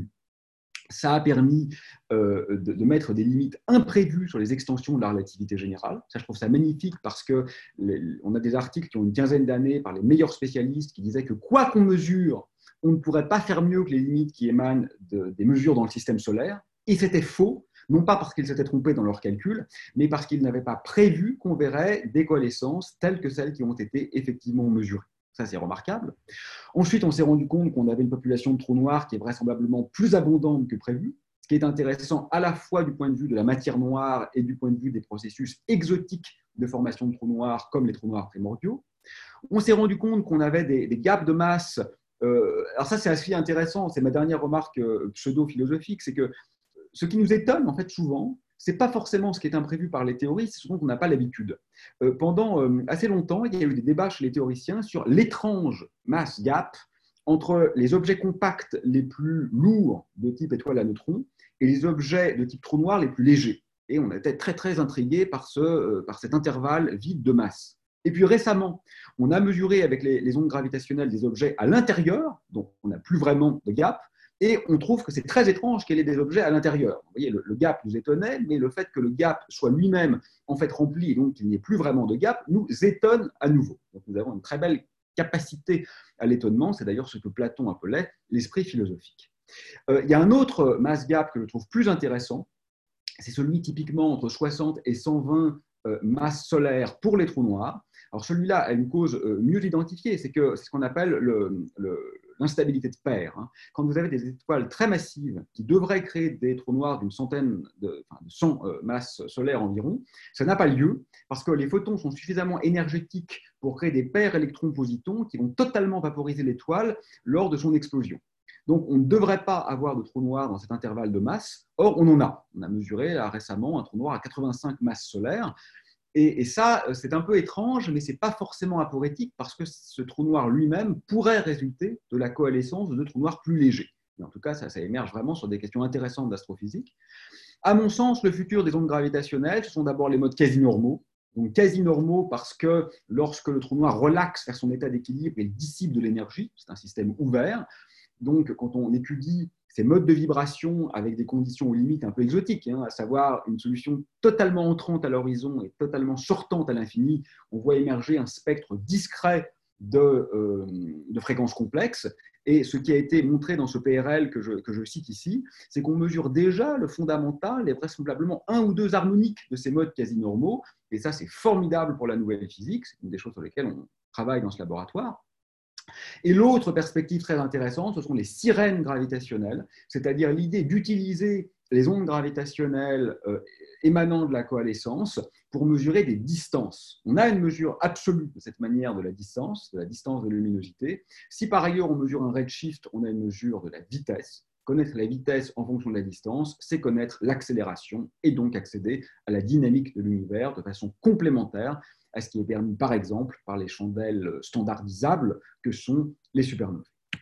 Ça a permis euh, de, de mettre des limites imprévues sur les extensions de la relativité générale. Ça, je trouve ça magnifique parce qu'on a des articles qui ont une quinzaine d'années par les meilleurs spécialistes qui disaient que quoi qu'on mesure, on ne pourrait pas faire mieux que les limites qui émanent de, des mesures dans le système solaire. Et c'était faux, non pas parce qu'ils s'étaient trompés dans leurs calculs, mais parce qu'ils n'avaient pas prévu qu'on verrait des coalescences telles que celles qui ont été effectivement mesurées. Ça, c'est remarquable. Ensuite, on s'est rendu compte qu'on avait une population de trous noirs qui est vraisemblablement plus abondante que prévu, ce qui est intéressant à la fois du point de vue de la matière noire et du point de vue des processus exotiques de formation de trous noirs, comme les trous noirs primordiaux. On s'est rendu compte qu'on avait des, des gaps de masse. Euh, alors ça, c'est assez intéressant. C'est ma dernière remarque euh, pseudo-philosophique, c'est que ce qui nous étonne, en fait, souvent, ce n'est pas forcément ce qui est imprévu par les théories, c'est souvent qu'on n'a pas l'habitude. Euh, pendant euh, assez longtemps, il y a eu des débats chez les théoriciens sur l'étrange mass gap entre les objets compacts les plus lourds de type étoile à neutrons et les objets de type trou noir les plus légers. Et on était très, très intrigués par, ce, euh, par cet intervalle vide de masse. Et puis récemment, on a mesuré avec les, les ondes gravitationnelles des objets à l'intérieur, donc on n'a plus vraiment de gap, et on trouve que c'est très étrange qu'il y ait des objets à l'intérieur. Vous voyez, le, le gap nous étonnait, mais le fait que le gap soit lui-même en fait rempli et donc qu'il n'y ait plus vraiment de gap nous étonne à nouveau. Donc nous avons une très belle capacité à l'étonnement, c'est d'ailleurs ce que Platon appelait l'esprit philosophique. Euh, il y a un autre mass gap que je trouve plus intéressant, c'est celui typiquement entre soixante et cent vingt euh, masses solaires pour les trous noirs. Alors celui-là a une cause euh, mieux identifiée, c'est que c'est ce qu'on appelle le, le l'instabilité de paire. Quand vous avez des étoiles très massives qui devraient créer des trous noirs d'une centaine de, enfin, de cent euh, masses solaires environ, ça n'a pas lieu parce que les photons sont suffisamment énergétiques pour créer des paires électrons-positons qui vont totalement vaporiser l'étoile lors de son explosion. Donc, on ne devrait pas avoir de trou noir dans cet intervalle de masse. Or, on en a. On a mesuré là, récemment un trou noir à quatre-vingt-cinq masses solaires. Et, et ça, c'est un peu étrange, mais ce n'est pas forcément aphorétique parce que ce trou noir lui-même pourrait résulter de la coalescence de deux trous noirs plus légers. Et en tout cas, ça, ça émerge vraiment sur des questions intéressantes d'astrophysique. À mon sens, le futur des ondes gravitationnelles, ce sont d'abord les modes quasi-normaux. Donc quasi-normaux parce que lorsque le trou noir relaxe vers son état d'équilibre, il dissipe de l'énergie. C'est un système ouvert. Donc, quand on étudie ces modes de vibration avec des conditions aux limites un peu exotiques, hein, à savoir une solution totalement entrante à l'horizon et totalement sortante à l'infini, on voit émerger un spectre discret de, euh, de fréquences complexes. Et ce qui a été montré dans ce P R L que je, que je cite ici, c'est qu'on mesure déjà le fondamental et vraisemblablement un ou deux harmoniques de ces modes quasi-normaux. Et ça, c'est formidable pour la nouvelle physique. C'est une des choses sur lesquelles on travaille dans ce laboratoire. Et l'autre perspective très intéressante, ce sont les sirènes gravitationnelles, c'est-à-dire l'idée d'utiliser les ondes gravitationnelles euh, émanant de la coalescence pour mesurer des distances. On a une mesure absolue de cette manière de la distance, de la distance de luminosité. Si par ailleurs on mesure un redshift, on a une mesure de la vitesse. Connaître la vitesse en fonction de la distance, c'est connaître l'accélération et donc accéder à la dynamique de l'univers de façon complémentaire à ce qui est permis, par exemple, par les chandelles standardisables que sont les supernovae.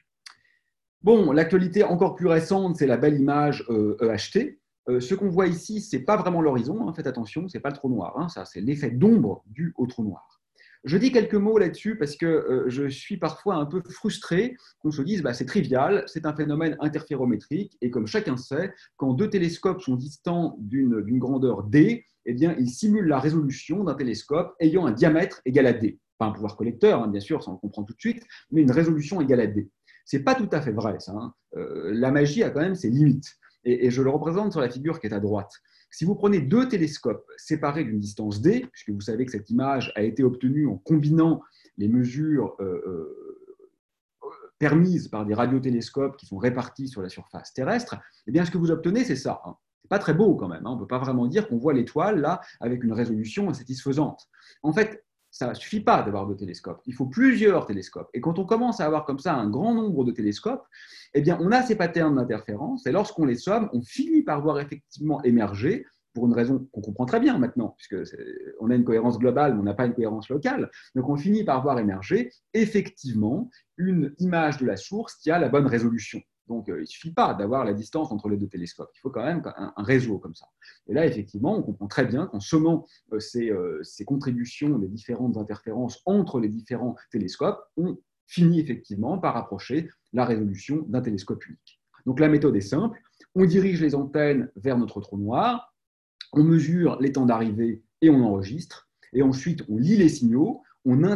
Bon, l'actualité encore plus récente, c'est la belle image euh, E H T. Euh, ce qu'on voit ici, ce n'est pas vraiment l'horizon, hein, faites attention, ce n'est pas le trou noir, hein, ça, c'est l'effet d'ombre dû au trou noir. Je dis quelques mots là-dessus parce que euh, je suis parfois un peu frustré qu'on se dise bah, c'est trivial, c'est un phénomène interférométrique et comme chacun sait, quand deux télescopes sont distants d'une d'une grandeur D, eh bien, ils simulent la résolution d'un télescope ayant un diamètre égal à D. Pas un pouvoir collecteur, hein, bien sûr, ça on le comprend tout de suite, mais une résolution égale à D. Ce n'est pas tout à fait vrai, ça. Hein. Euh, la magie a quand même ses limites. Et, et je le représente sur la figure qui est à droite. Si vous prenez deux télescopes séparés d'une distance d, puisque vous savez que cette image a été obtenue en combinant les mesures euh, euh, permises par des radiotélescopes qui sont répartis sur la surface terrestre, eh bien, ce que vous obtenez, c'est ça. Hein. C'est pas très beau quand même. Hein. On ne peut pas vraiment dire qu'on voit l'étoile là avec une résolution satisfaisante. En fait, ça ne suffit pas d'avoir deux télescopes. Il faut plusieurs télescopes. Et quand on commence à avoir comme ça un grand nombre de télescopes, eh bien, on a ces patterns d'interférence. Et lorsqu'on les somme, on finit par voir effectivement émerger, pour une raison qu'on comprend très bien maintenant, puisqu'on a une cohérence globale, mais on n'a pas une cohérence locale. Donc, on finit par voir émerger effectivement une image de la source qui a la bonne résolution. Donc, il ne suffit pas d'avoir la distance entre les deux télescopes. Il faut quand même un, un réseau comme ça. Et là, effectivement, on comprend très bien qu'en sommant euh, ces, euh, ces contributions des différentes interférences entre les différents télescopes, on finit effectivement par approcher la résolution d'un télescope unique. Donc, la méthode est simple. On dirige les antennes vers notre trou noir, on mesure les temps d'arrivée et on enregistre. Et ensuite, on lit les signaux, on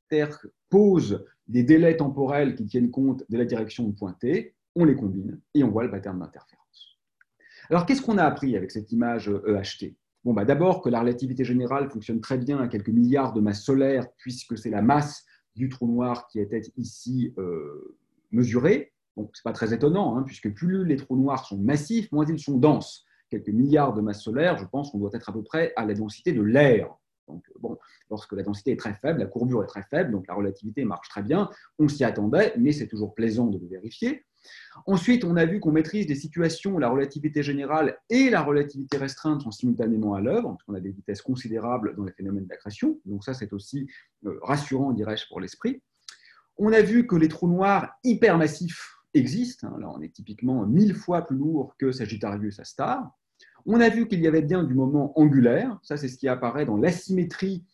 interpose des délais temporels qui tiennent compte de la direction pointée, on les combine et on voit le pattern d'interférence. Alors, qu'est-ce qu'on a appris avec cette image E H T? Bon, bah, d'abord que la relativité générale fonctionne très bien à quelques milliards de masses solaires, puisque c'est la masse du trou noir qui était ici euh, mesurée. Bon, ce n'est pas très étonnant, hein, puisque plus les trous noirs sont massifs, moins ils sont denses. Quelques milliards de masses solaires, je pense qu'on doit être à peu près à la densité de l'air. Donc, bon, lorsque la densité est très faible, la courbure est très faible, donc la relativité marche très bien. On s'y attendait, mais c'est toujours plaisant de le vérifier. Ensuite, on a vu qu'on maîtrise des situations où la relativité générale et la relativité restreinte sont simultanément à l'œuvre, parce qu'on a des vitesses considérables dans les phénomènes d'accrétion. Donc ça, c'est aussi euh, rassurant, dirais-je, pour l'esprit. On a vu que les trous noirs hypermassifs existent. Là, on est typiquement mille fois plus lourd que Sagittarius A star. On a vu qu'il y avait bien du moment angulaire. Ça, c'est ce qui apparaît dans l'asymétrie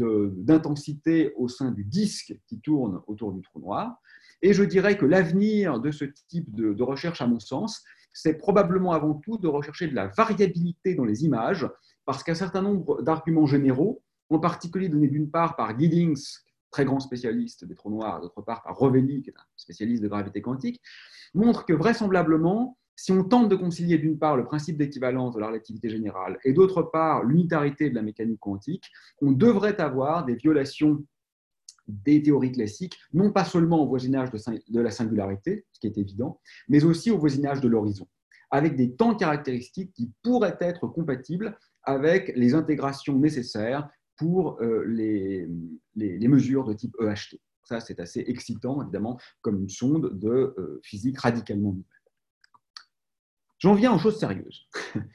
d'intensité au sein du disque qui tourne autour du trou noir. Et je dirais que l'avenir de ce type de, de recherche, à mon sens, c'est probablement avant tout de rechercher de la variabilité dans les images, parce qu'un certain nombre d'arguments généraux, en particulier donnés d'une part par Giddings, très grand spécialiste des trous noirs, d'autre part par Rovelli, qui est un spécialiste de gravité quantique, montrent que vraisemblablement, si on tente de concilier d'une part le principe d'équivalence de la relativité générale et d'autre part l'unitarité de la mécanique quantique, on devrait avoir des violations des théories classiques, non pas seulement au voisinage de la singularité, ce qui est évident, mais aussi au voisinage de l'horizon, avec des temps caractéristiques qui pourraient être compatibles avec les intégrations nécessaires pour les, les, les mesures de type E H T. Ça, c'est assez excitant, évidemment, comme une sonde de physique radicalement nouvelle. J'en viens aux choses sérieuses.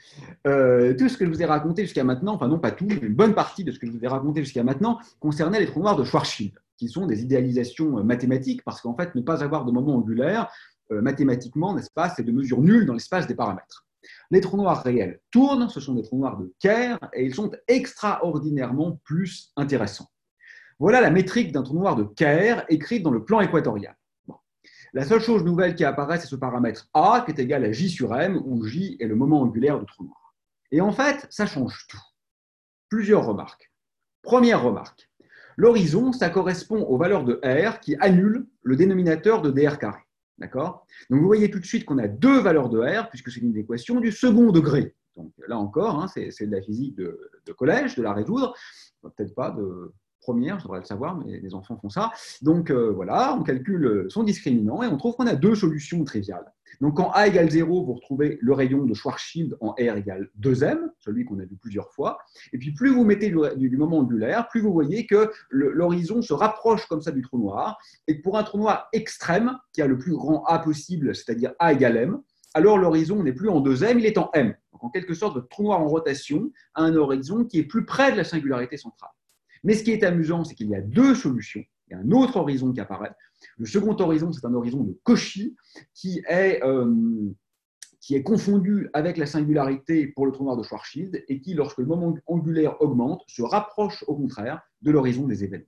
Euh, tout ce que je vous ai raconté jusqu'à maintenant, enfin non pas tout, mais une bonne partie de ce que je vous ai raconté jusqu'à maintenant concernait les trous noirs de Schwarzschild, qui sont des idéalisations mathématiques, parce qu'en fait, ne pas avoir de moment angulaire, euh, mathématiquement, n'est-ce pas, c'est de mesure nulle dans l'espace des paramètres. Les trous noirs réels tournent, ce sont des trous noirs de Kerr, et ils sont extraordinairement plus intéressants. Voilà la métrique d'un trou noir de Kerr écrite dans le plan équatorial. La seule chose nouvelle qui apparaît, c'est ce paramètre A qui est égal à J sur M, où J est le moment angulaire du trou noir. Et en fait, ça change tout. Plusieurs remarques. Première remarque, l'horizon, ça correspond aux valeurs de R qui annulent le dénominateur de dr carré. D'accord ? Donc vous voyez tout de suite qu'on a deux valeurs de R, puisque c'est une équation du second degré. Donc là encore, hein, c'est de la physique de, de collège, de la résoudre. Peut-être pas de première, je devrais le savoir, mais les enfants font ça. Donc euh, voilà, on calcule son discriminant et on trouve qu'on a deux solutions triviales. Donc quand A égale zéro, vous retrouvez le rayon de Schwarzschild en R égale deux M, celui qu'on a vu plusieurs fois. Et puis plus vous mettez du, du moment angulaire, plus vous voyez que l'horizon se rapproche comme ça du trou noir. Et que pour un trou noir extrême, qui a le plus grand A possible, c'est-à-dire A égale M, alors l'horizon n'est plus en deux M, il est en M. Donc en quelque sorte, votre trou noir en rotation a un horizon qui est plus près de la singularité centrale. Mais ce qui est amusant, c'est qu'il y a deux solutions. Il y a un autre horizon qui apparaît. Le second horizon, c'est un horizon de Cauchy qui est, euh, qui est confondu avec la singularité pour le trou noir de Schwarzschild et qui, lorsque le moment angulaire augmente, se rapproche au contraire de l'horizon des événements.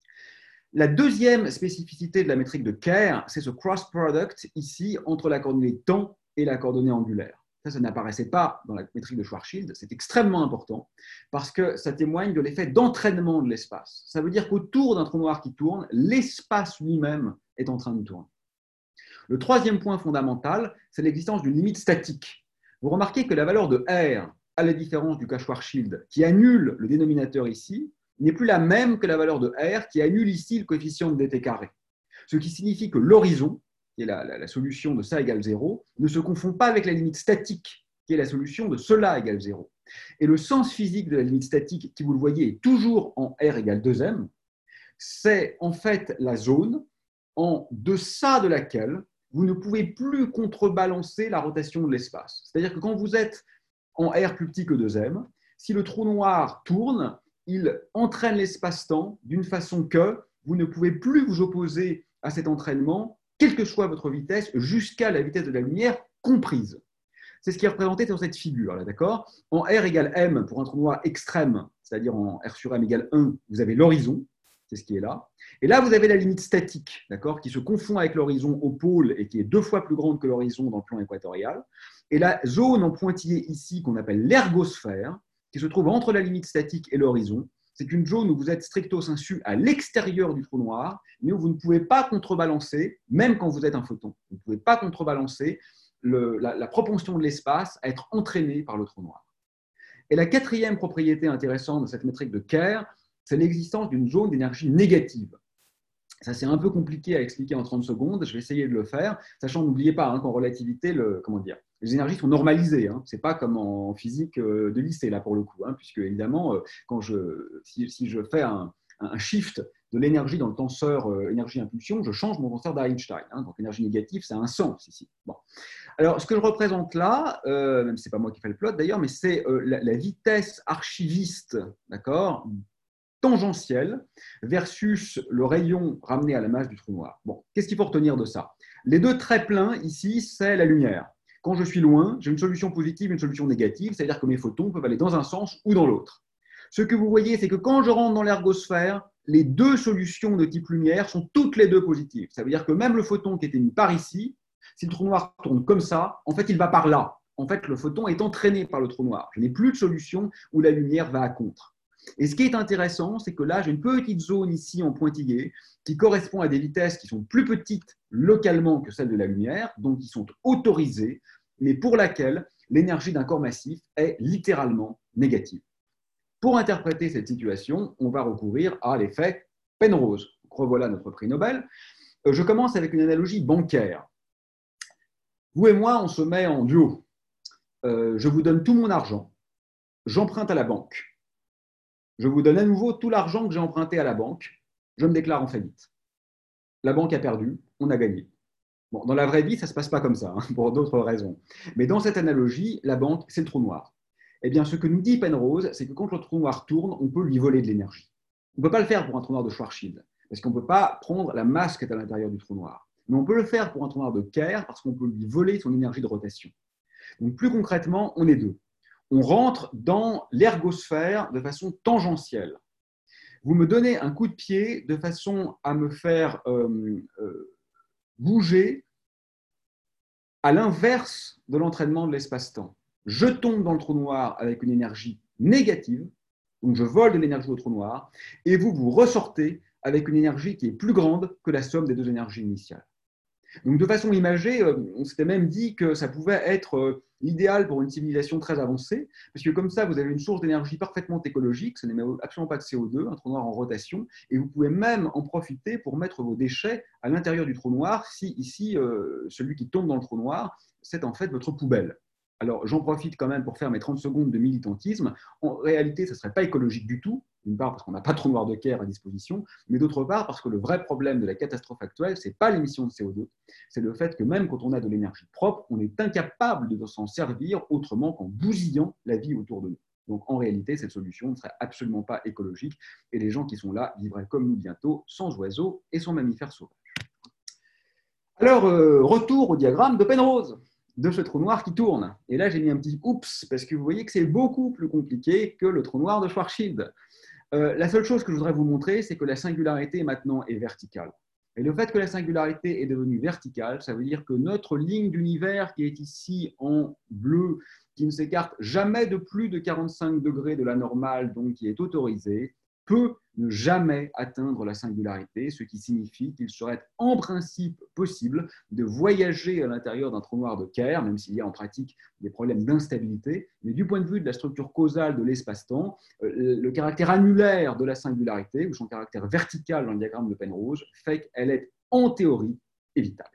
La deuxième spécificité de la métrique de Kerr, c'est ce cross-product ici entre la coordonnée temps et la coordonnée angulaire. Ça, ça n'apparaissait pas dans la métrique de Schwarzschild. C'est extrêmement important parce que ça témoigne de l'effet d'entraînement de l'espace. Ça veut dire qu'autour d'un trou noir qui tourne, l'espace lui-même est en train de tourner. Le troisième point fondamental, c'est l'existence d'une limite statique. Vous remarquez que la valeur de R à la différence du cas Schwarzschild, qui annule le dénominateur ici, n'est plus la même que la valeur de R, qui annule ici le coefficient de dt carré. Ce qui signifie que l'horizon, qui est la, la, la solution de ça égale zéro, ne se confond pas avec la limite statique, qui est la solution de cela égale zéro. Et le sens physique de la limite statique, qui vous le voyez, est toujours en R égale deux m, c'est en fait la zone en deçà de laquelle vous ne pouvez plus contrebalancer la rotation de l'espace. C'est-à-dire que quand vous êtes en R plus petit que deux m, si le trou noir tourne, il entraîne l'espace-temps d'une façon que vous ne pouvez plus vous opposer à cet entraînement, quelle que soit votre vitesse, jusqu'à la vitesse de la lumière comprise. C'est ce qui est représenté dans cette figure, là, d'accord ? En R égale M, pour un trou noir extrême, c'est-à-dire en R sur M égale un, vous avez l'horizon, c'est ce qui est là. Et là, vous avez la limite statique, d'accord, qui se confond avec l'horizon au pôle et qui est deux fois plus grande que l'horizon dans le plan équatorial. Et la zone en pointillé ici, qu'on appelle l'ergosphère, qui se trouve entre la limite statique et l'horizon, c'est une zone où vous êtes stricto sensu à l'extérieur du trou noir, mais où vous ne pouvez pas contrebalancer, même quand vous êtes un photon, vous ne pouvez pas contrebalancer le, la, la propension de l'espace à être entraîné par le trou noir. Et la quatrième propriété intéressante de cette métrique de Kerr, c'est l'existence d'une zone d'énergie négative. Ça, c'est un peu compliqué à expliquer en trente secondes, je vais essayer de le faire, sachant, n'oubliez pas hein, qu'en relativité, le, comment dire, les énergies sont normalisées. Hein. Ce n'est pas comme en physique de lycée, là, pour le coup, hein, puisque, évidemment, quand je, si, si je fais un, un shift de l'énergie dans le tenseur euh, énergie-impulsion, je change mon tenseur d'Einstein. Hein, donc, l'énergie négative, ça a un sens ici. Bon. Alors, ce que je représente là, euh, même si ce n'est pas moi qui fais le plot d'ailleurs, mais c'est euh, la, la vitesse archiviste, d'accord, tangentielle versus le rayon ramené à la masse du trou noir. Bon, qu'est-ce qu'il faut retenir de ça? Les deux traits pleins ici, c'est la lumière. Quand je suis loin, j'ai une solution positive et une solution négative, c'est-à-dire que mes photons peuvent aller dans un sens ou dans l'autre. Ce que vous voyez, c'est que quand je rentre dans l'ergosphère, les deux solutions de type lumière sont toutes les deux positives. Ça veut dire que même le photon qui est émis par ici, si le trou noir tourne comme ça, en fait, il va par là. En fait, le photon est entraîné par le trou noir. Je n'ai plus de solution où la lumière va à contre. Et ce qui est intéressant, c'est que là, j'ai une petite zone ici en pointillé qui correspond à des vitesses qui sont plus petites localement que celles de la lumière, donc qui sont autorisées, mais pour laquelle l'énergie d'un corps massif est littéralement négative. Pour interpréter cette situation, on va recourir à l'effet Penrose. Revoilà notre prix Nobel. Je commence avec une analogie bancaire. Vous et moi, on se met en duo. Euh, je vous donne tout mon argent, j'emprunte à la banque. Je vous donne à nouveau tout l'argent que j'ai emprunté à la banque, je me déclare en faillite. La banque a perdu, on a gagné. Bon, dans la vraie vie, ça ne se passe pas comme ça, hein, pour d'autres raisons. Mais dans cette analogie, la banque, c'est le trou noir. Eh bien, ce que nous dit Penrose, c'est que quand le trou noir tourne, on peut lui voler de l'énergie. On ne peut pas le faire pour un trou noir de Schwarzschild, parce qu'on ne peut pas prendre la masse qui est à l'intérieur du trou noir. Mais on peut le faire pour un trou noir de Kerr, parce qu'on peut lui voler son énergie de rotation. Donc, plus concrètement, on est deux. On rentre dans l'ergosphère de façon tangentielle. Vous me donnez un coup de pied de façon à me faire euh, euh, bouger à l'inverse de l'entraînement de l'espace-temps. Je tombe dans le trou noir avec une énergie négative, donc je vole de l'énergie au trou noir, et vous, vous ressortez avec une énergie qui est plus grande que la somme des deux énergies initiales. Donc, de façon imagée, on s'était même dit que ça pouvait être l'idéal pour une civilisation très avancée, parce que comme ça, vous avez une source d'énergie parfaitement écologique, ce n'est absolument pas de C O deux, un trou noir en rotation, et vous pouvez même en profiter pour mettre vos déchets à l'intérieur du trou noir, si ici, euh, celui qui tombe dans le trou noir, c'est en fait votre poubelle. Alors, j'en profite quand même pour faire mes trente secondes de militantisme. En réalité, ce ne serait pas écologique du tout, d'une part parce qu'on n'a pas de trou noir de Kerr à disposition, mais d'autre part parce que le vrai problème de la catastrophe actuelle, ce n'est pas l'émission de C O deux, c'est le fait que même quand on a de l'énergie propre, on est incapable de s'en servir autrement qu'en bousillant la vie autour de nous. Donc, en réalité, cette solution ne serait absolument pas écologique et les gens qui sont là vivraient comme nous bientôt, sans oiseaux et sans mammifères sauvages. Alors, euh, retour au diagramme de Penrose, de ce trou noir qui tourne. Et là, j'ai mis un petit oups, parce que vous voyez que c'est beaucoup plus compliqué que le trou noir de Schwarzschild. Euh, la seule chose que je voudrais vous montrer, c'est que la singularité maintenant est verticale. Et le fait que la singularité est devenue verticale, ça veut dire que notre ligne d'univers qui est ici en bleu, qui ne s'écarte jamais de plus de quarante-cinq degrés de la normale, donc qui est autorisée, peut ne jamais atteindre la singularité, ce qui signifie qu'il serait en principe possible de voyager à l'intérieur d'un trou noir de Kerr, même s'il y a en pratique des problèmes d'instabilité. Mais du point de vue de la structure causale de l'espace-temps, le caractère annulaire de la singularité, ou son caractère vertical dans le diagramme de Penrose, fait qu'elle est en théorie évitable.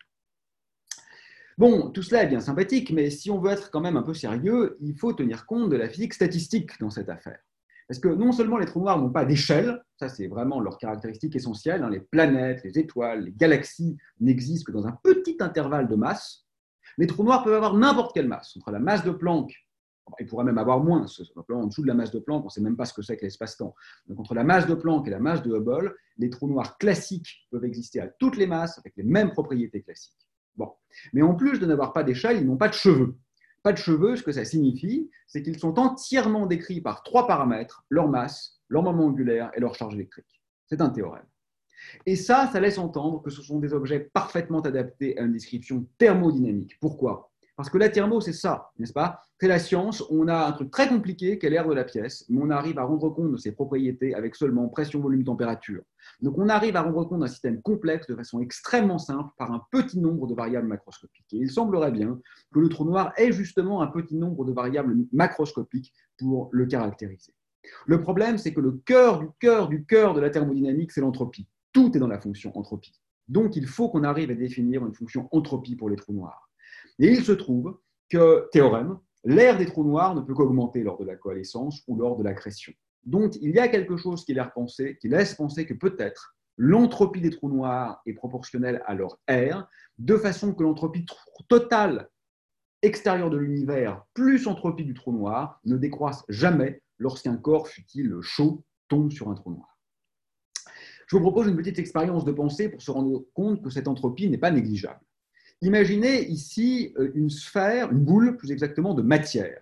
Bon, tout cela est bien sympathique, mais si on veut être quand même un peu sérieux, il faut tenir compte de la physique statistique dans cette affaire. Parce que non seulement les trous noirs n'ont pas d'échelle, ça c'est vraiment leur caractéristique essentielle, hein, les planètes, les étoiles, les galaxies n'existent que dans un petit intervalle de masse, les trous noirs peuvent avoir n'importe quelle masse, entre la masse de Planck, ils pourraient même avoir moins, en dessous de la masse de Planck, on ne sait même pas ce que c'est que l'espace-temps. Donc entre la masse de Planck et la masse de Hubble, les trous noirs classiques peuvent exister à toutes les masses avec les mêmes propriétés classiques. Bon. Mais en plus de n'avoir pas d'échelle, ils n'ont pas de cheveux. Pas de cheveux, ce que ça signifie, c'est qu'ils sont entièrement décrits par trois paramètres, leur masse, leur moment angulaire et leur charge électrique. C'est un théorème. Et ça, ça laisse entendre que ce sont des objets parfaitement adaptés à une description thermodynamique. Pourquoi ? Parce que la thermo, c'est ça, n'est-ce pas ? C'est la science, on a un truc très compliqué qui est l'air de la pièce, mais on arrive à rendre compte de ses propriétés avec seulement pression, volume, température. Donc on arrive à rendre compte d'un système complexe de façon extrêmement simple par un petit nombre de variables macroscopiques. Et il semblerait bien que le trou noir ait justement un petit nombre de variables macroscopiques pour le caractériser. Le problème, c'est que le cœur du cœur du cœur de la thermodynamique, c'est l'entropie. Tout est dans la fonction entropie. Donc il faut qu'on arrive à définir une fonction entropie pour les trous noirs. Et il se trouve que, théorème, l'aire des trous noirs ne peut qu'augmenter lors de la coalescence ou lors de l'accrétion. Donc, il y a quelque chose qui laisse penser, qui laisse penser que peut-être l'entropie des trous noirs est proportionnelle à leur aire, de façon que l'entropie totale extérieure de l'univers plus entropie du trou noir ne décroisse jamais lorsqu'un corps, fût-il chaud, tombe sur un trou noir. Je vous propose une petite expérience de pensée pour se rendre compte que cette entropie n'est pas négligeable. Imaginez ici une sphère, une boule plus exactement de matière.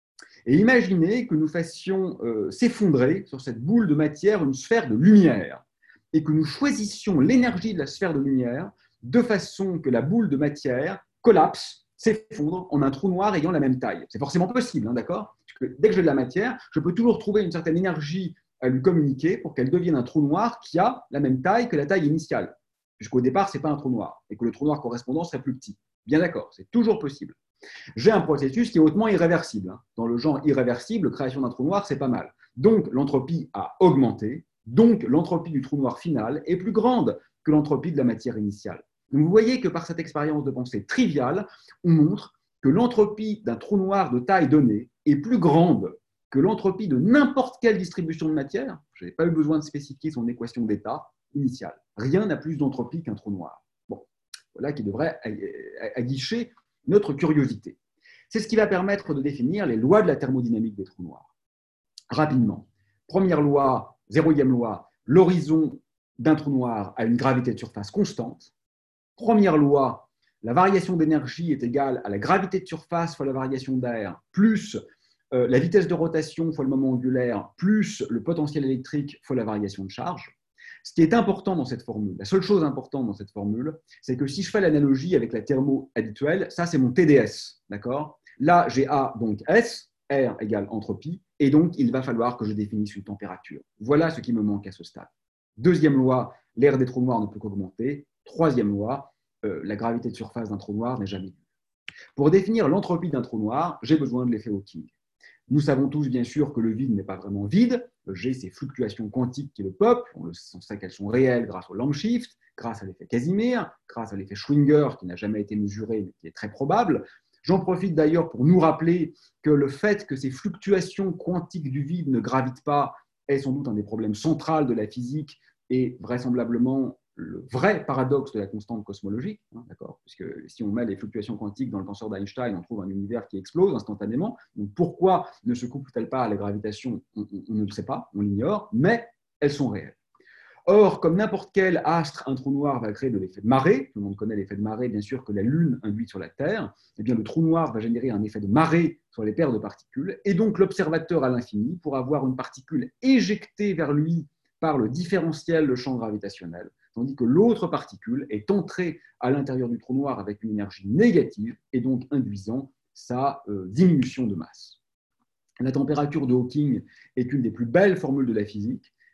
Et imaginez que nous fassions euh, s'effondrer sur cette boule de matière une sphère de lumière et que nous choisissions l'énergie de la sphère de lumière de façon que la boule de matière collapse, s'effondre en un trou noir ayant la même taille. C'est forcément possible, hein, d'accord ? Parce que dès que j'ai de la matière, je peux toujours trouver une certaine énergie à lui communiquer pour qu'elle devienne un trou noir qui a la même taille que la taille initiale. Puisqu'au départ, ce n'est pas un trou noir, et que le trou noir correspondant serait plus petit. Bien d'accord, c'est toujours possible. J'ai un processus qui est hautement irréversible. Dans le genre irréversible, création d'un trou noir, c'est pas mal. Donc, l'entropie a augmenté, donc l'entropie du trou noir final est plus grande que l'entropie de la matière initiale. Donc, vous voyez que par cette expérience de pensée triviale, on montre que l'entropie d'un trou noir de taille donnée est plus grande que l'entropie de n'importe quelle distribution de matière. Je n'ai pas eu besoin de spécifier son équation d'état initiale. Rien n'a plus d'entropie qu'un trou noir. Bon, voilà qui devrait aguicher notre curiosité. C'est ce qui va permettre de définir les lois de la thermodynamique des trous noirs. Rapidement. Première loi, zéroième loi, l'horizon d'un trou noir a une gravité de surface constante. Première loi, la variation d'énergie est égale à la gravité de surface fois la variation d'air, plus euh, la vitesse de rotation fois le moment angulaire, plus le potentiel électrique fois la variation de charge. Ce qui est important dans cette formule, la seule chose importante dans cette formule, c'est que si je fais l'analogie avec la thermo habituelle, ça c'est mon T D S, d'accord ? Là, j'ai A, donc S, R égale entropie, et donc il va falloir que je définisse une température. Voilà ce qui me manque à ce stade. Deuxième loi, l'aire des trous noirs ne peut qu'augmenter. Troisième loi, euh, la gravité de surface d'un trou noir n'est jamais nulle. Pour définir l'entropie d'un trou noir, j'ai besoin de l'effet Hawking. Nous savons tous bien sûr que le vide n'est pas vraiment vide. Le G, c'est fluctuations quantiques qui le peuplent. On sait qu'elles sont réelles grâce au Lambshift, grâce à l'effet Casimir, grâce à l'effet Schwinger qui n'a jamais été mesuré mais qui est très probable. J'en profite d'ailleurs pour nous rappeler que le fait que ces fluctuations quantiques du vide ne gravitent pas est sans doute un des problèmes centraux de la physique et vraisemblablement le vrai paradoxe de la constante cosmologique, hein, d'accord ? Puisque si on met les fluctuations quantiques dans le tenseur d'Einstein, on trouve un univers qui explose instantanément. Donc pourquoi ne se couplent-elles pas à la gravitation ? on, on, on ne le sait pas, on l'ignore, mais elles sont réelles. Or, comme n'importe quel astre, un trou noir va créer de l'effet de marée. Tout le monde connaît l'effet de marée, bien sûr, que la Lune induit sur la Terre. Eh bien, le trou noir va générer un effet de marée sur les paires de particules. Et donc, l'observateur à l'infini pourra voir une particule éjectée vers lui par le différentiel de champ gravitationnel, tandis que l'autre particule est entrée à l'intérieur du trou noir avec une énergie négative et donc induisant sa euh, diminution de masse. La température de Hawking est une des plus belles formules de la physique.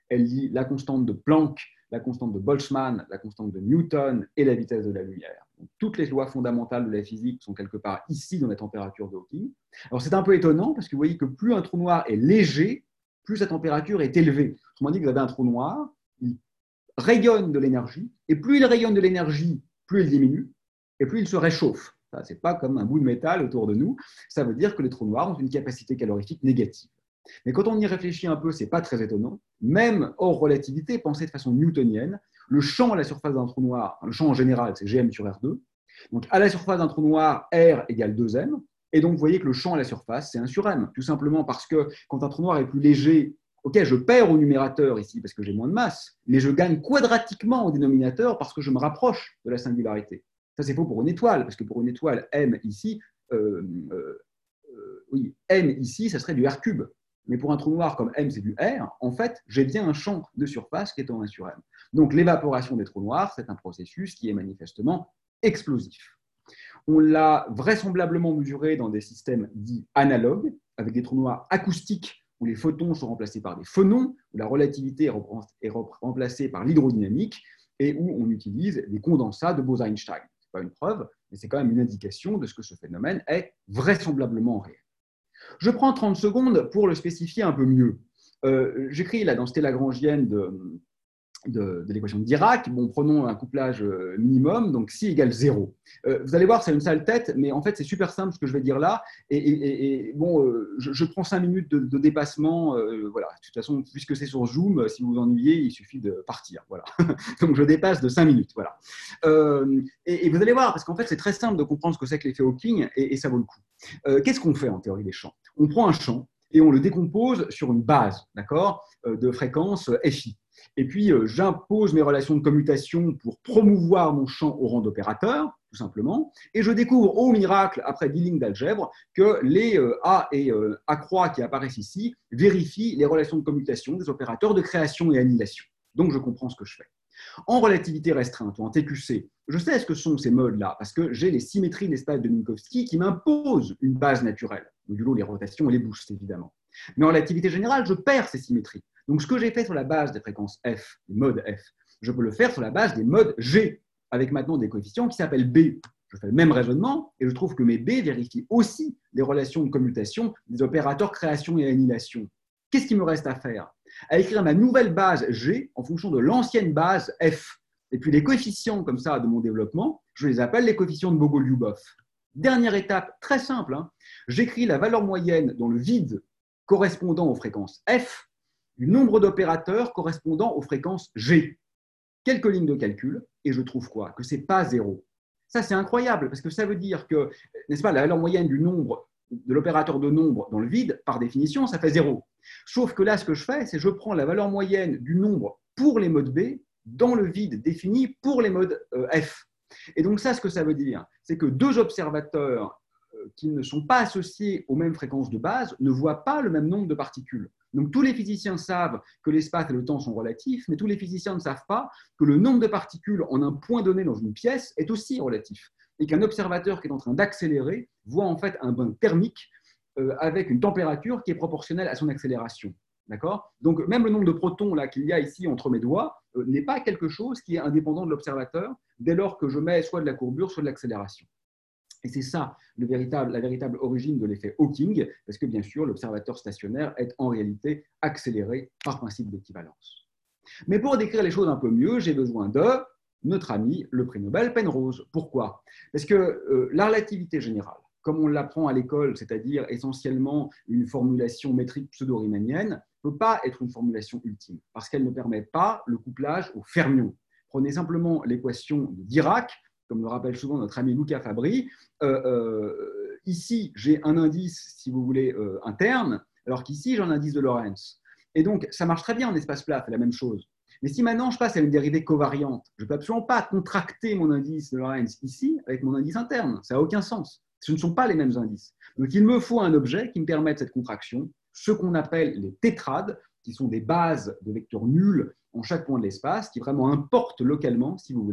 Elle lie la constante de Planck, la constante de Boltzmann, la constante de Newton et la vitesse de la lumière. Donc, toutes les lois fondamentales de la physique sont quelque part ici dans la température de Hawking. Alors c'est un peu étonnant parce que vous voyez que plus un trou noir est léger, plus sa température est élevée. Autrement dit, vous avez un trou noir, il rayonne de l'énergie, et plus il rayonne de l'énergie, plus il diminue, et plus il se réchauffe. Ce n'est pas comme un bout de métal autour de nous. Ça veut dire que les trous noirs ont une capacité calorifique négative. Mais quand on y réfléchit un peu, ce n'est pas très étonnant. Même hors relativité, pensé de façon newtonienne, le champ à la surface d'un trou noir, le champ en général, c'est G M sur R deux. Donc à la surface d'un trou noir, R égale deux M. Et donc vous voyez que le champ à la surface, c'est un sur M. Tout simplement parce que quand un trou noir est plus léger, ok, je perds au numérateur ici parce que j'ai moins de masse, mais je gagne quadratiquement au dénominateur parce que je me rapproche de la singularité. Ça, c'est faux pour une étoile, parce que pour une étoile, M ici, euh, euh, euh, oui, M ici, ça serait du R cube. Mais pour un trou noir comme M, c'est du R, en fait, j'ai bien un champ de surface qui est en un sur M. Donc l'évaporation des trous noirs, c'est un processus qui est manifestement explosif. On l'a vraisemblablement mesuré dans des systèmes dits analogues, avec des trous noirs acoustiques où les photons sont remplacés par des phonons, où la relativité est remplacée par l'hydrodynamique, et où on utilise des condensats de Bose-Einstein. Ce n'est pas une preuve, mais c'est quand même une indication de ce que ce phénomène est vraisemblablement réel. Je prends trente secondes pour le spécifier un peu mieux. Euh, J'écris la densité lagrangienne de, de, de l'équation de Dirac. Bon, prenons un couplage minimum, donc psi égale zéro. Euh, vous allez voir, c'est une sale tête, mais en fait, c'est super simple ce que je vais dire là. Et, et, et bon, euh, je, je prends cinq minutes de, de dépassement. Euh, voilà. De toute façon, puisque c'est sur Zoom, si vous vous ennuyez, il suffit de partir. Voilà. Donc, je dépasse de cinq minutes. Voilà. Euh, et, et vous allez voir, parce qu'en fait, c'est très simple de comprendre ce que c'est que l'effet Hawking, et, et ça vaut le coup. Euh, Qu'est-ce qu'on fait en théorie des champs? On prend un champ et on le décompose sur une base, d'accord, de fréquence F I. Et puis, euh, j'impose mes relations de commutation pour promouvoir mon champ au rang d'opérateur, tout simplement. Et je découvre au miracle, après dix lignes d'algèbre, que les euh, A et euh, A croix qui apparaissent ici vérifient les relations de commutation des opérateurs de création et annihilation. Donc, je comprends ce que je fais. En relativité restreinte ou en T Q C, je sais ce que sont ces modes-là parce que j'ai les symétries de l'espace de Minkowski qui m'imposent une base naturelle, modulo les rotations et les boosts évidemment. Mais en relativité générale, je perds ces symétries. Donc ce que j'ai fait sur la base des fréquences F, des modes F, je peux le faire sur la base des modes G, avec maintenant des coefficients qui s'appellent B. Je fais le même raisonnement et je trouve que mes B vérifient aussi les relations de commutation des opérateurs création et annihilation. Qu'est-ce qu'il me reste à faire? À écrire ma nouvelle base G en fonction de l'ancienne base F. Et puis les coefficients comme ça de mon développement, je les appelle les coefficients de Bogoliubov. Dernière étape, très simple, hein. J'écris la valeur moyenne dans le vide correspondant aux fréquences F du nombre d'opérateurs correspondant aux fréquences G. Quelques lignes de calcul, et je trouve quoi? Que ce n'est pas zéro. Ça, c'est incroyable, parce que ça veut dire que, n'est-ce pas, la valeur moyenne du nombre, de l'opérateur de nombre dans le vide, par définition, ça fait zéro. Sauf que là, ce que je fais, c'est que je prends la valeur moyenne du nombre pour les modes B dans le vide défini pour les modes euh, F. Et donc ça, ce que ça veut dire, c'est que deux observateurs euh, qui ne sont pas associés aux mêmes fréquences de base ne voient pas le même nombre de particules. Donc tous les physiciens savent que l'espace et le temps sont relatifs, mais tous les physiciens ne savent pas que le nombre de particules en un point donné dans une pièce est aussi relatif. Et qu'un observateur qui est en train d'accélérer voit en fait un bain thermique euh, avec une température qui est proportionnelle à son accélération. D'accord? Donc même le nombre de protons là, qu'il y a ici entre mes doigts euh, n'est pas quelque chose qui est indépendant de l'observateur dès lors que je mets soit de la courbure, soit de l'accélération. Et c'est ça le véritable, la véritable origine de l'effet Hawking, parce que bien sûr, l'observateur stationnaire est en réalité accéléré par principe d'équivalence. Mais pour décrire les choses un peu mieux, j'ai besoin de notre ami le prix Nobel Penrose. Pourquoi? Parce que euh, la relativité générale, comme on l'apprend à l'école, c'est-à-dire essentiellement une formulation métrique pseudo-riemannienne, ne peut pas être une formulation ultime, parce qu'elle ne permet pas le couplage au fermion. Prenez simplement l'équation de Dirac, comme le rappelle souvent notre ami Luca Fabri. Euh, euh, ici, j'ai un indice, si vous voulez, euh, interne, alors qu'ici, j'ai un indice de Lorentz. Et donc, ça marche très bien en espace plat, c'est la même chose. Mais si maintenant je passe à une dérivée covariante, je ne peux absolument pas contracter mon indice de Lorentz ici avec mon indice interne. Ça n'a aucun sens. Ce ne sont pas les mêmes indices. Donc, il me faut un objet qui me permette cette contraction, ce qu'on appelle les tétrades, qui sont des bases de vecteurs nuls en chaque point de l'espace, qui vraiment importent localement, si vous voulez,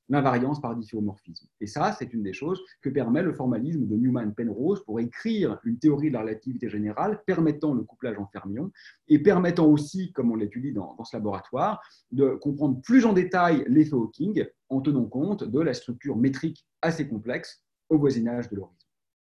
l'invariance par difféomorphisme. Et ça, c'est une des choses que permet le formalisme de Newman-Penrose pour écrire une théorie de la relativité générale permettant le couplage en fermions et permettant aussi, comme on l'étudie dans, dans ce laboratoire, de comprendre plus en détail l'effet Hawking en tenant compte de la structure métrique assez complexe au voisinage de l'horizon.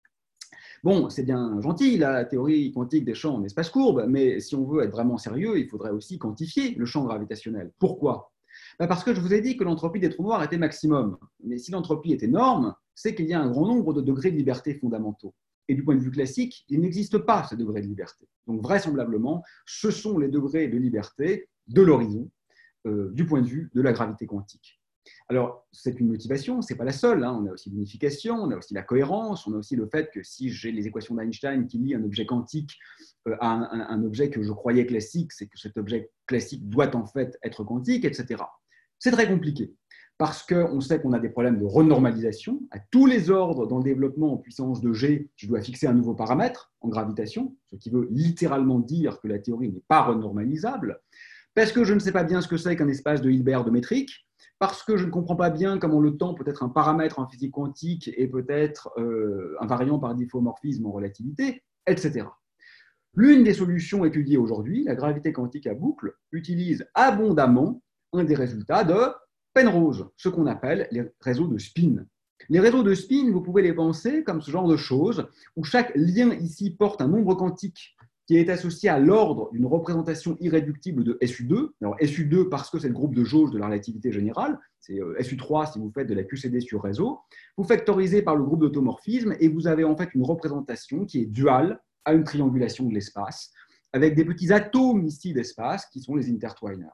Bon, c'est bien gentil, la théorie quantique des champs en espace courbe, mais si on veut être vraiment sérieux, il faudrait aussi quantifier le champ gravitationnel. Pourquoi ? Ben parce que je vous ai dit que l'entropie des trous noirs était maximum. Mais si l'entropie est énorme, c'est qu'il y a un grand nombre de degrés de liberté fondamentaux. Et du point de vue classique, il n'existe pas ces degrés de liberté. Donc vraisemblablement, ce sont les degrés de liberté de l'horizon, euh, du point de vue de la gravité quantique. Alors, c'est une motivation, ce n'est pas la seule. Hein. On a aussi l'unification, on a aussi la cohérence, on a aussi le fait que si j'ai les équations d'Einstein qui lient un objet quantique euh, à un, un, un objet que je croyais classique, c'est que cet objet classique doit en fait être quantique, et cetera. C'est très compliqué, parce qu'on sait qu'on a des problèmes de renormalisation. À tous les ordres dans le développement en puissance de G, je dois fixer un nouveau paramètre en gravitation, ce qui veut littéralement dire que la théorie n'est pas renormalisable, parce que je ne sais pas bien ce que c'est qu'un espace de Hilbert de métrique, parce que je ne comprends pas bien comment le temps peut être un paramètre en physique quantique et peut-être euh, invariant par difféomorphisme en relativité, et cetera. L'une des solutions étudiées aujourd'hui, la gravité quantique à boucle, utilise abondamment un des résultats de Penrose, ce qu'on appelle les réseaux de spin. Les réseaux de spin, vous pouvez les penser comme ce genre de choses où chaque lien ici porte un nombre quantique qui est associé à l'ordre d'une représentation irréductible de S U deux. Alors S U deux parce que c'est le groupe de jauge de la relativité générale, c'est S U trois si vous faites de la Q C D sur réseau. Vous factorisez par le groupe d'automorphisme et vous avez en fait une représentation qui est duale à une triangulation de l'espace, avec des petits atomes ici d'espace qui sont les intertwiners.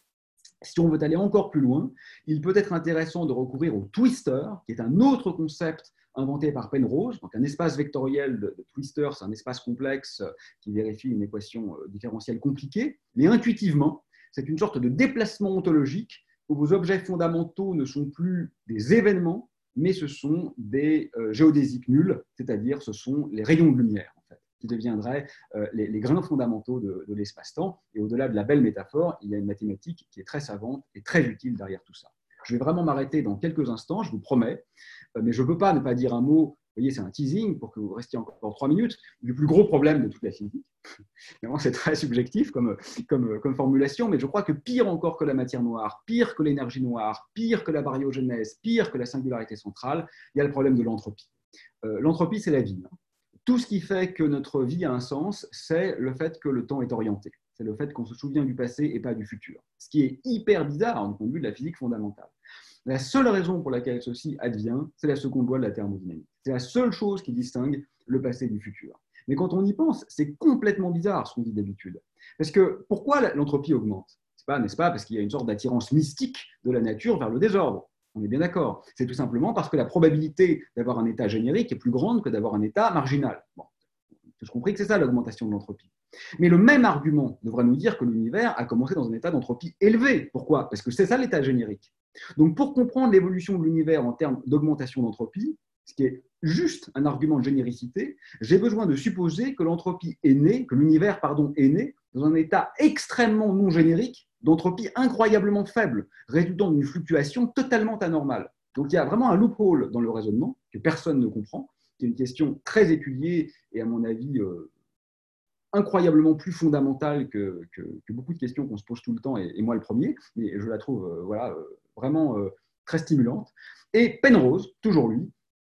Si on veut aller encore plus loin, il peut être intéressant de recourir au twister, qui est un autre concept inventé par Penrose. Donc un espace vectoriel de, de twister, c'est un espace complexe qui vérifie une équation différentielle compliquée, mais intuitivement, c'est une sorte de déplacement ontologique où vos objets fondamentaux ne sont plus des événements, mais ce sont des euh, géodésiques nuls, c'est-à-dire ce sont les rayons de lumière, en fait, qui deviendraient euh, les, les grains fondamentaux de, de l'espace-temps. Et au-delà de la belle métaphore, il y a une mathématique qui est très savante et très utile derrière tout ça. Je vais vraiment m'arrêter dans quelques instants, je vous promets, euh, mais je ne peux pas ne pas dire un mot. Vous voyez, c'est un teasing pour que vous restiez encore trois minutes, du plus gros problème de toute la physique. C'est très subjectif comme, comme, comme formulation, mais je crois que pire encore que la matière noire, pire que l'énergie noire, pire que la baryogénèse, pire que la singularité centrale, il y a le problème de l'entropie. Euh, l'entropie, c'est la vie. Hein. Tout ce qui fait que notre vie a un sens, c'est le fait que le temps est orienté. C'est le fait qu'on se souvient du passé et pas du futur. Ce qui est hyper bizarre du point de vue de la physique fondamentale. La seule raison pour laquelle ceci advient, c'est la seconde loi de la thermodynamique. C'est la seule chose qui distingue le passé du futur. Mais quand on y pense, c'est complètement bizarre ce qu'on dit d'habitude. Parce que pourquoi l'entropie augmente ? C'est pas, n'est-ce pas, parce qu'il y a une sorte d'attirance mystique de la nature vers le désordre. On est bien d'accord. C'est tout simplement parce que la probabilité d'avoir un état générique est plus grande que d'avoir un état marginal. Bon, j'ai compris que c'est ça l'augmentation de l'entropie. Mais le même argument devrait nous dire que l'univers a commencé dans un état d'entropie élevé. Pourquoi ? Parce que c'est ça l'état générique. Donc, pour comprendre l'évolution de l'univers en termes d'augmentation d'entropie, ce qui est juste un argument de généricité, j'ai besoin de supposer que l'entropie est née, que l'univers, pardon, est né dans un état extrêmement non générique, d'entropie incroyablement faible, résultant d'une fluctuation totalement anormale. Donc, il y a vraiment un loophole dans le raisonnement que personne ne comprend, qui est une question très étudiée et, à mon avis, euh, incroyablement plus fondamentale que, que, que beaucoup de questions qu'on se pose tout le temps, et, et moi le premier, mais je la trouve euh, voilà, euh, vraiment euh, très stimulante. Et Penrose, toujours lui,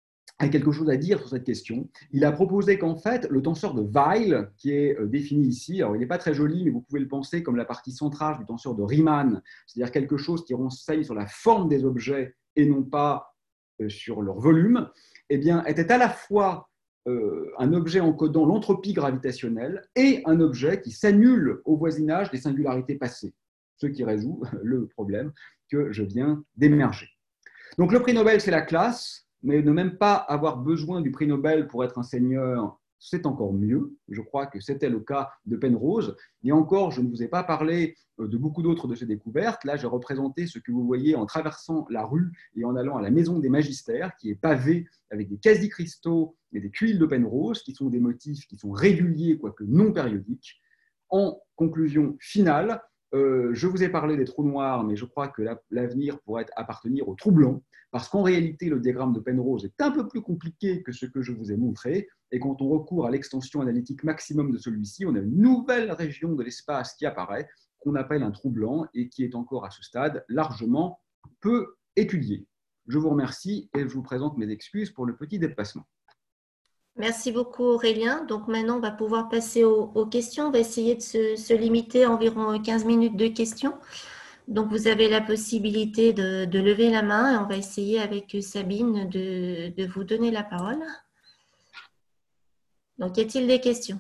a quelque chose à dire sur cette question. Il a proposé qu'en fait, le tenseur de Weyl, qui est euh, défini ici, alors il n'est pas très joli, mais vous pouvez le penser comme la partie centrale du tenseur de Riemann, c'est-à-dire quelque chose qui renseigne sur la forme des objets et non pas euh, sur leur volume, eh bien, était à la fois Euh, un objet encodant l'entropie gravitationnelle et un objet qui s'annule au voisinage des singularités passées, ce qui résout le problème que je viens d'émerger. Donc le prix Nobel, c'est la classe, mais ne même pas avoir besoin du prix Nobel pour être un seigneur, c'est encore mieux. Je crois que c'était le cas de Penrose. Et encore, je ne vous ai pas parlé de beaucoup d'autres de ces découvertes. Là, j'ai représenté ce que vous voyez en traversant la rue et en allant à la Maison des Magistères, qui est pavée avec des quasi-cristaux et des tuiles de Penrose, qui sont des motifs qui sont réguliers, quoique non périodiques. En conclusion finale, Euh, je vous ai parlé des trous noirs, mais je crois que l'avenir pourrait appartenir aux trous blancs, parce qu'en réalité, le diagramme de Penrose est un peu plus compliqué que ce que je vous ai montré, et quand on recourt à l'extension analytique maximum de celui-ci, on a une nouvelle région de l'espace qui apparaît, qu'on appelle un trou blanc, et qui est encore à ce stade largement peu étudié. Je vous remercie et je vous présente mes excuses pour le petit déplacement. Merci beaucoup Aurélien. Donc maintenant, on va pouvoir passer aux, aux questions. On va essayer de se, se limiter à environ quinze minutes de questions. Donc vous avez la possibilité de, de lever la main et on va essayer avec Sabine de, de vous donner la parole. Donc, y a-t-il des questions?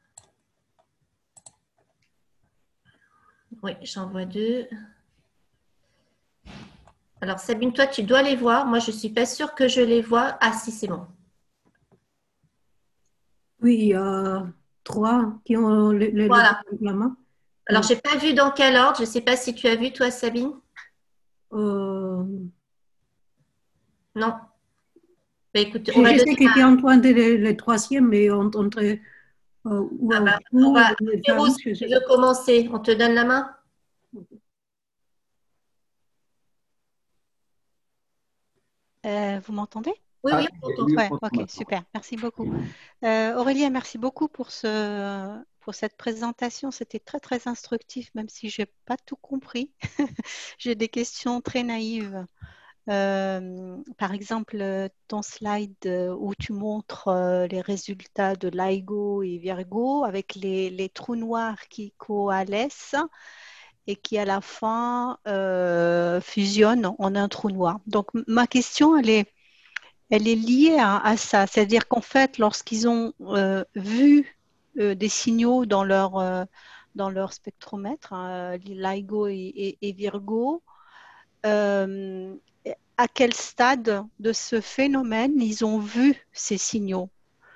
Oui, j'en vois deux. Alors Sabine, toi, tu dois les voir. Moi, je ne suis pas sûre que je les vois. Ah si, c'est bon. Oui, il y a trois qui ont le, le, Voilà. la main. Alors, je n'ai pas vu dans quel ordre. Je ne sais pas si tu as vu, toi, Sabine. Euh, non. Ben, écoute, je, on va je sais donner que Antoine est le, le troisième, mais entre, entre euh, ou ah bah, ou, on va... James, Férouz, tu veux commencer? On te donne la main? Euh, vous m'entendez? Oui, oui, on t'entend. Ouais, ok, super. Merci beaucoup. Euh, Aurélien, merci beaucoup pour, ce, pour cette présentation. C'était très, très instructif, même si je n'ai pas tout compris. J'ai des questions très naïves. Euh, par exemple, ton slide où tu montres euh, les résultats de LIGO et Virgo avec les, les trous noirs qui coalescent et qui à la fin euh, fusionnent en un trou noir. Donc ma question, elle est, elle est liée à, à ça. C'est-à-dire qu'en fait, lorsqu'ils ont euh, vu euh, des signaux dans leur, euh, dans leur spectromètre, hein, LIGO et, et, et Virgo, euh, à quel stade de ce phénomène ils ont vu ces signaux?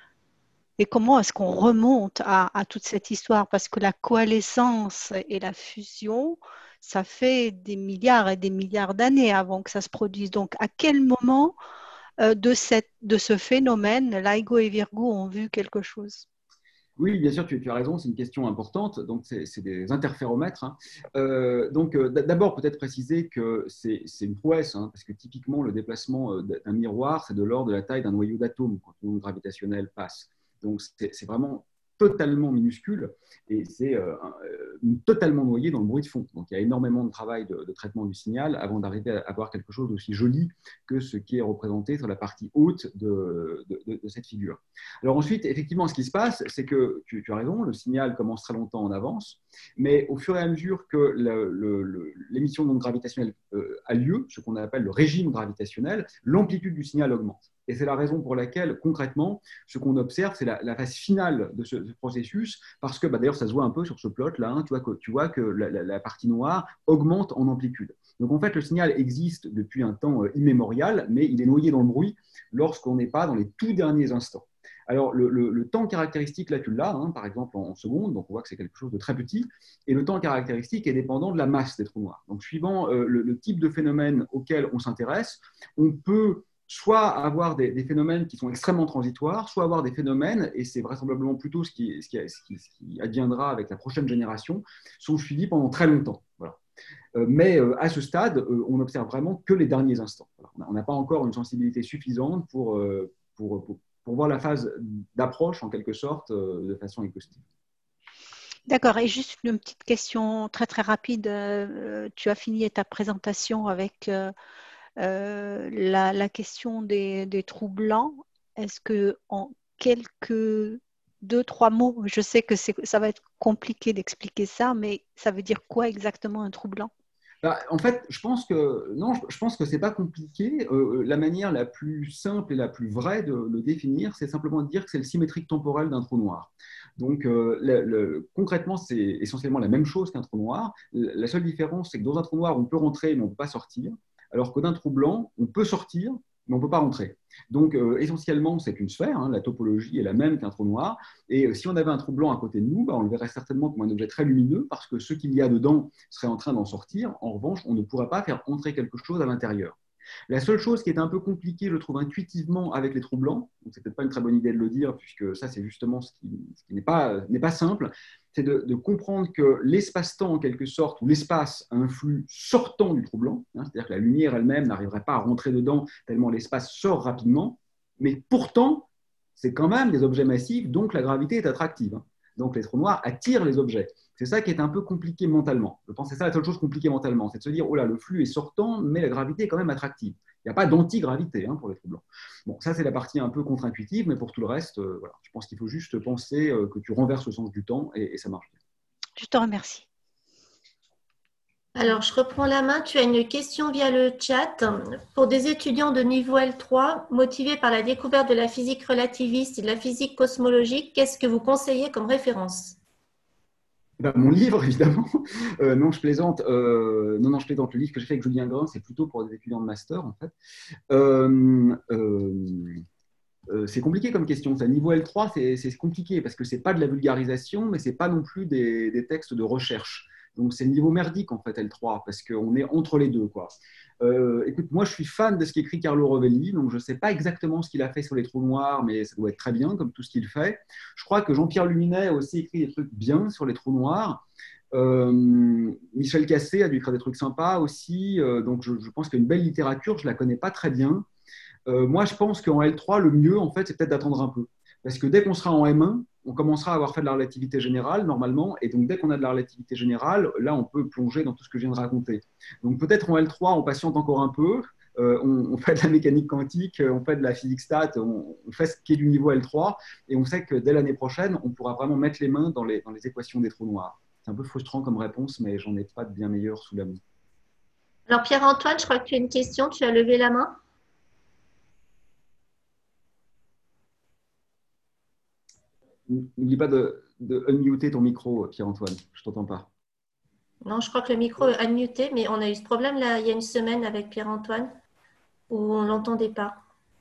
Et comment est-ce qu'on remonte à, à toute cette histoire? Parce que la coalescence et la fusion, ça fait des milliards et des milliards d'années avant que ça se produise. Donc, à quel moment euh, de, cette, de ce phénomène, LIGO et Virgo ont vu quelque chose? Oui, bien sûr, tu, tu as raison, c'est une question importante. Donc, c'est des interféromètres. Hein. Euh, donc, euh, d'abord, peut-être préciser que c'est une prouesse, hein, parce que typiquement, le déplacement d'un miroir, c'est de l'ordre de la taille d'un noyau d'atome quand une onde gravitationnelle passe. Donc, c'est vraiment totalement minuscule et c'est euh, euh, totalement noyé dans le bruit de fond. Donc, il y a énormément de travail de, de traitement du signal avant d'arriver à avoir quelque chose d'aussi joli que ce qui est représenté sur la partie haute de, de, de, de cette figure. Alors ensuite, effectivement, ce qui se passe, c'est que, tu, tu as raison, le signal commence très longtemps en avance, mais au fur et à mesure que l'émission d'onde gravitationnelle euh, a lieu, ce qu'on appelle le régime gravitationnel, l'amplitude du signal augmente. Et c'est la raison pour laquelle, concrètement, ce qu'on observe, c'est la, la phase finale de ce, ce processus, parce que, bah, d'ailleurs, ça se voit un peu sur ce plot-là, hein, tu vois que, tu vois que la, la, la partie noire augmente en amplitude. Donc, en fait, le signal existe depuis un temps euh, immémorial, mais il est noyé dans le bruit lorsqu'on n'est pas dans les tout derniers instants. Alors, le, le, le temps caractéristique, là, tu l'as, hein, par exemple, en, en secondes, donc on voit que c'est quelque chose de très petit, et le temps caractéristique est dépendant de la masse des trous noirs. Donc, suivant euh, le, le type de phénomène auquel on s'intéresse, on peut soit avoir des, des phénomènes qui sont extrêmement transitoires, soit avoir des phénomènes, et c'est vraisemblablement plutôt ce qui, ce, qui, ce, qui, ce qui adviendra avec la prochaine génération, sont suivis pendant très longtemps. Voilà. Euh, mais euh, à ce stade, euh, on n'observe vraiment que les derniers instants. Voilà. On n'a pas encore une sensibilité suffisante pour, euh, pour, pour, pour voir la phase d'approche, en quelque sorte, euh, de façon exhaustive. D'accord. Et juste une petite question très, très rapide. Euh, tu as fini ta présentation avec... Euh, Euh, la, la question des, des trous blancs, est-ce que en quelques deux, trois mots, je sais que ça va être compliqué d'expliquer ça, mais ça veut dire quoi exactement un trou blanc? Bah, en fait, je pense que non, je pense que c'est pas compliqué. Euh, la manière la plus simple et la plus vraie de le définir, c'est simplement de dire que c'est le symétrique temporel d'un trou noir. Donc, euh, le, le, concrètement, c'est essentiellement la même chose qu'un trou noir. La seule différence, c'est que dans un trou noir, on peut rentrer, mais on ne peut pas sortir, alors que d'un trou blanc, on peut sortir, mais on ne peut pas rentrer. Donc, euh, essentiellement, c'est une sphère. Hein, la topologie est la même qu'un trou noir. Et euh, si on avait un trou blanc à côté de nous, bah, on le verrait certainement comme un objet très lumineux parce que ce qu'il y a dedans serait en train d'en sortir. En revanche, on ne pourrait pas faire entrer quelque chose à l'intérieur. La seule chose qui est un peu compliquée, je trouve, intuitivement avec les trous blancs, donc c'est peut-être pas une très bonne idée de le dire, puisque ça, c'est justement ce qui, ce qui n'est pas, n'est pas simple, c'est de, de comprendre que l'espace-temps, en quelque sorte, ou l'espace a un flux sortant du trou blanc, hein, c'est-à-dire que la lumière elle-même n'arriverait pas à rentrer dedans tellement l'espace sort rapidement, mais pourtant, c'est quand même des objets massifs, donc la gravité est attractive. Hein. Donc les trous noirs attirent les objets. C'est ça qui est un peu compliqué mentalement. Je pense que c'est ça la seule chose compliquée mentalement, c'est de se dire, oh là, le flux est sortant, mais la gravité est quand même attractive. Il n'y a pas d'antigravité hein, pour les trous blancs. Bon, ça, c'est la partie un peu contre-intuitive, mais pour tout le reste, euh, voilà. Je pense qu'il faut juste penser euh, que tu renverses le sens du temps et, et ça marche bien. Je te remercie. Alors, je reprends la main. Tu as une question via le chat. Pour des étudiants de niveau L trois, motivés par la découverte de la physique relativiste et de la physique cosmologique, qu'est-ce que vous conseillez comme référence ? Ben, mon livre, évidemment. Euh, non, je plaisante. Euh, non, non, je plaisante. Le livre que j'ai fait avec Julien Grain, c'est plutôt pour des étudiants de master, en fait. Euh, euh, euh, c'est compliqué comme question. Ça. Niveau L trois, c'est, c'est compliqué parce que c'est pas de la vulgarisation, mais c'est pas non plus des, des textes de recherche. Donc, c'est le niveau merdique, en fait, L trois, parce qu'on est entre les deux, quoi. Euh, écoute, moi, je suis fan de ce qu'écrit Carlo Rovelli, donc je ne sais pas exactement ce qu'il a fait sur les trous noirs, mais ça doit être très bien, comme tout ce qu'il fait. Je crois que Jean-Pierre Luminet a aussi écrit des trucs bien sur les trous noirs. Euh, Michel Cassé a dû écrire des trucs sympas aussi, euh, donc je, je pense qu'il y a une belle littérature, je ne la connais pas très bien. Euh, moi, je pense qu'en L trois, le mieux, en fait, c'est peut-être d'attendre un peu. Parce que dès qu'on sera en M un, on commencera à avoir fait de la relativité générale, normalement, et donc dès qu'on a de la relativité générale, là, on peut plonger dans tout ce que je viens de raconter. Donc peut-être en L trois, on patiente encore un peu, euh, on, on fait de la mécanique quantique, on fait de la physique stat, on, on fait ce qui est du niveau L trois, et on sait que dès l'année prochaine, on pourra vraiment mettre les mains dans les, dans les équations des trous noirs. C'est un peu frustrant comme réponse, mais j'en ai pas de bien meilleur sous la main. Alors Pierre-Antoine, je crois que tu as une question, tu as levé la main. N'oublie pas de, de unmuter ton micro, Pierre-Antoine. Je ne t'entends pas. Non, je crois que le micro est unmuté, mais on a eu ce problème là il y a une semaine avec Pierre-Antoine où on ne l'entendait pas.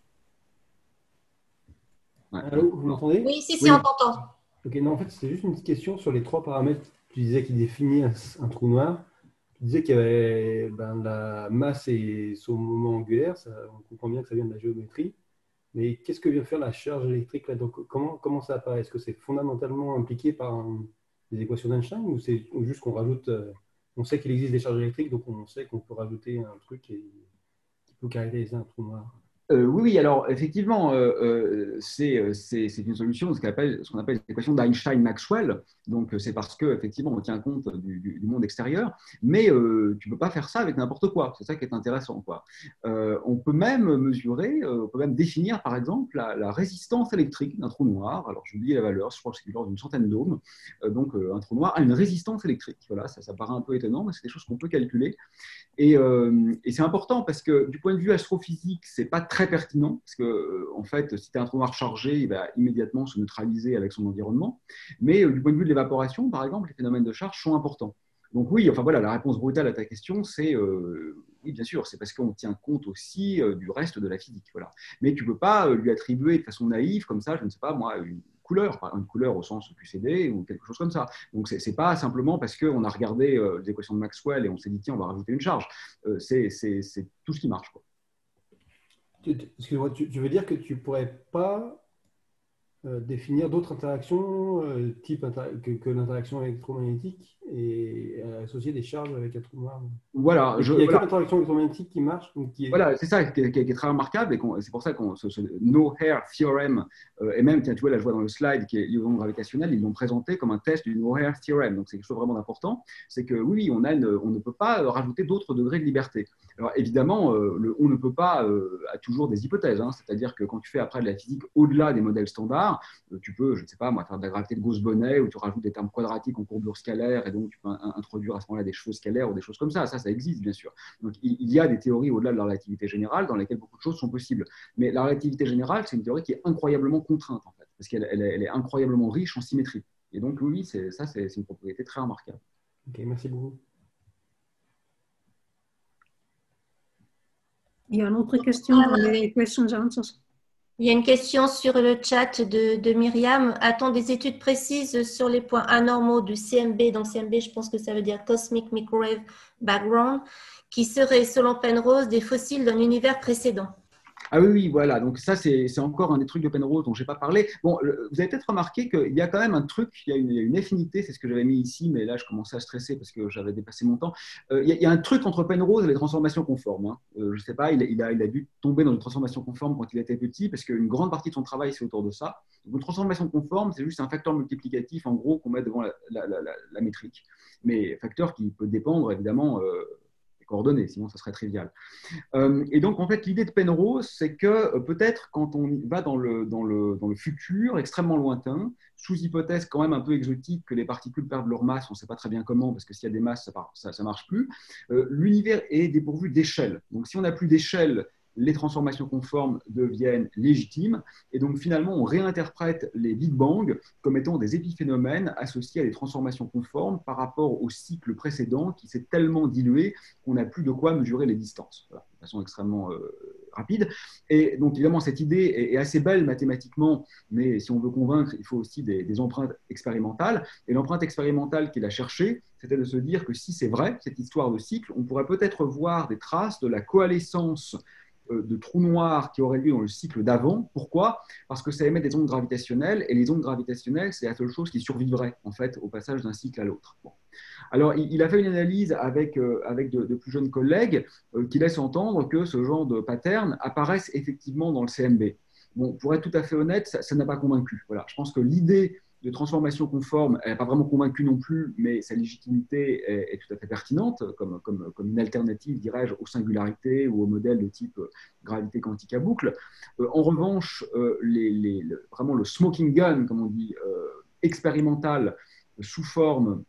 Ouais. Allô, vous m'entendez? Oui, si, si, oui. on t'entend. Ok, non, en fait, c'était juste une petite question sur les trois paramètres. Tu disais qu'il définit un, un trou noir. Tu disais qu'il y avait ben, la masse et son moment angulaire. Ça, on comprend bien que ça vient de la géométrie. Mais qu'est-ce que vient faire la charge électrique là? Donc, comment, comment ça apparaît? Est-ce que c'est fondamentalement impliqué par un, des équations d'Einstein ou c'est juste qu'on rajoute, euh, on sait qu'il existe des charges électriques, donc on sait qu'on peut rajouter un truc qui, qui peut caractériser un trou noir? Euh, oui, oui, alors effectivement, euh, euh, c'est, c'est, c'est une solution de ce qu'on appelle, ce qu'on appelle l'équation d'Einstein-Maxwell. Donc, c'est parce qu'effectivement, on tient compte du, du, du monde extérieur, mais euh, tu ne peux pas faire ça avec n'importe quoi. C'est ça qui est intéressant, quoi. Euh, on peut même mesurer, euh, on peut même définir, par exemple, la, la résistance électrique d'un trou noir. Alors, j'ai oublié la valeur, je crois que c'est l'ordre d'une centaine d'ohms. Euh, donc, euh, un trou noir a une résistance électrique. Voilà, ça, ça paraît un peu étonnant, mais c'est des choses qu'on peut calculer. Et, euh, et c'est important parce que du point de vue astrophysique, c'est pas très pertinent parce que euh, en fait, si tu as un trou noir chargé, il va immédiatement se neutraliser avec son environnement. Mais euh, du point de vue de l'évaporation, par exemple, les phénomènes de charge sont importants. Donc oui, enfin voilà, la réponse brutale à ta question, c'est euh, oui, bien sûr, c'est parce qu'on tient compte aussi euh, du reste de la physique. Voilà. Mais tu peux pas euh, lui attribuer de façon naïve comme ça, je ne sais pas moi, une couleur, une couleur au sens Q C D ou quelque chose comme ça. Donc, ce n'est pas simplement parce qu'on a regardé euh, les équations de Maxwell et on s'est dit, tiens, on va rajouter une charge. Euh, c'est, c'est, c'est tout ce qui marche, quoi. Excuse-moi, tu, tu veux dire que tu ne pourrais pas euh, définir d'autres interactions euh, type inter que, que l'interaction électromagnétique et euh, associer des charges avec un trou noir? Voilà. Je, il n'y a voilà. que l'interaction électromagnétique qui marche. Donc qui est... Voilà, c'est ça qui est, qui est très remarquable et c'est pour ça qu'on ce, ce no-hair theorem, euh, et même, tiens, tu vois, là, je vois dans le slide qui est lié aux ondes gravitationnelles, ils l'ont présenté comme un test du no-hair theorem. Donc, c'est quelque chose vraiment d'important. C'est que oui, on, a une, on ne peut pas rajouter d'autres degrés de liberté. Alors, évidemment, euh, le, on ne peut pas euh, à toujours des hypothèses. Hein, c'est-à-dire que quand tu fais après de la physique au-delà des modèles standards, euh, tu peux, je ne sais pas, moi, faire de la gravité de Gauss-Bonnet où tu rajoutes des termes quadratiques en courbure scalaire et donc tu peux un, introduire à ce moment-là des cheveux scalaires ou des choses comme ça. Ça, ça existe, bien sûr. Donc, il, il y a des théories au-delà de la relativité générale dans lesquelles beaucoup de choses sont possibles. Mais la relativité générale, c'est une théorie qui est incroyablement contrainte, en fait, parce qu'elle elle est, elle est incroyablement riche en symétrie. Et donc, oui, c'est, ça, c'est, c'est une propriété très remarquable. Ok, merci beaucoup. Il y a une autre question dans les questions and answers. Il y a une question sur le chat de, de Myriam. A-t-on des études précises sur les points anormaux du C M B? Donc, C M B, je pense que ça veut dire Cosmic Microwave Background, qui seraient, selon Penrose, des fossiles d'un univers précédent? Ah oui, oui, voilà. Donc ça, c'est c'est encore un des trucs de Penrose dont je n'ai pas parlé. Bon, le- vous avez peut-être remarqué qu'il y a quand même un truc, il y a une, il y a une affinité, c'est ce que j'avais mis ici, mais là, je commençais à stresser parce que j'avais dépassé mon temps. Euh, il, y a, il y a un truc entre Penrose et les transformations conformes, hein. Euh, je ne sais pas, il, a, il a- il a dû tomber dans une transformation conforme quand il était petit, parce qu'une grande partie de son travail, c'est autour de ça. Donc, une transformation conforme, c'est juste un facteur multiplicatif, en gros, qu'on met devant la, la- la- la- la métrique. Mais facteur qui peut dépendre, évidemment, euh, des coordonnées, sinon ça serait trivial. Euh, et donc, en fait, l'idée de Penrose, c'est que euh, peut-être quand on va dans le, dans, le, dans le futur, extrêmement lointain, sous hypothèse quand même un peu exotique que les particules perdent leur masse, on ne sait pas très bien comment, parce que s'il y a des masses, ça ne marche plus, euh, l'univers est dépourvu d'échelle. Donc, si on n'a plus d'échelle, les transformations conformes deviennent légitimes. Et donc, finalement, on réinterprète les Big Bang comme étant des épiphénomènes associés à des transformations conformes par rapport au cycle précédent qui s'est tellement dilué qu'on n'a plus de quoi mesurer les distances. Voilà, de façon extrêmement euh, rapide. Et donc, évidemment, cette idée est, est assez belle mathématiquement, mais si on veut convaincre, il faut aussi des, des empreintes expérimentales. Et l'empreinte expérimentale qu'il a cherchée, c'était de se dire que si c'est vrai, cette histoire de cycle, on pourrait peut-être voir des traces de la coalescence de trous noirs qui auraient lieu dans le cycle d'avant. Pourquoi? Parce que ça émet des ondes gravitationnelles, et les ondes gravitationnelles, c'est la seule chose qui survivrait en fait au passage d'un cycle à l'autre. Bon. Alors, il a fait une analyse avec, euh, avec de, de plus jeunes collègues euh, qui laissent entendre que ce genre de patterns apparaissent effectivement dans le C M B. Bon, pour être tout à fait honnête, ça n'a pas convaincu. Voilà. Je pense que l'idée de transformation conforme, elle n'a pas vraiment convaincu non plus, mais sa légitimité est, est tout à fait pertinente, comme, comme, comme une alternative, dirais-je, aux singularités ou aux modèles de type euh, gravité quantique à boucle. Euh, en revanche, euh, les, les, le, vraiment le smoking gun, comme on dit, euh, expérimental, sous forme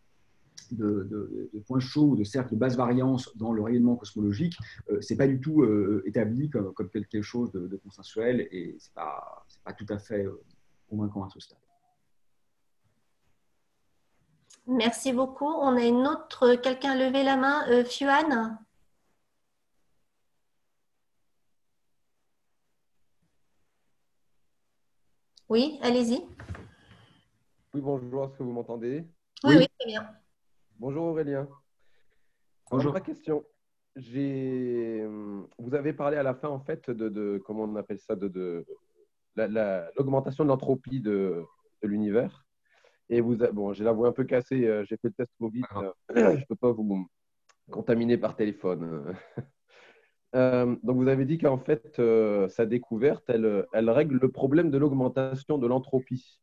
De, de, de points chauds ou de cercles de basse variance dans le rayonnement cosmologique, euh, ce n'est pas du tout euh, établi comme, comme quelque chose de, de consensuel, et ce n'est pas, c'est pas tout à fait euh, convaincant à ce stade. Merci beaucoup. On a une autre, quelqu'un a levé la main, euh, Fuan. Oui, allez-y. Oui, bonjour, est-ce que vous m'entendez? Oui, oui, très bien. Bonjour Aurélien. Alors, Bonjour. ma question, j'ai, vous avez parlé à la fin en fait de, de comment on appelle ça, de, de la- la- l'augmentation de l'entropie de, de l'univers. Et vous, a- bon, j'ai la voix un peu cassée, euh, j'ai fait le test Covid, euh, je ne peux pas vous contaminer par téléphone. Euh, donc, vous avez dit qu'en fait, euh, sa découverte, elle, elle règle le problème de l'augmentation de l'entropie.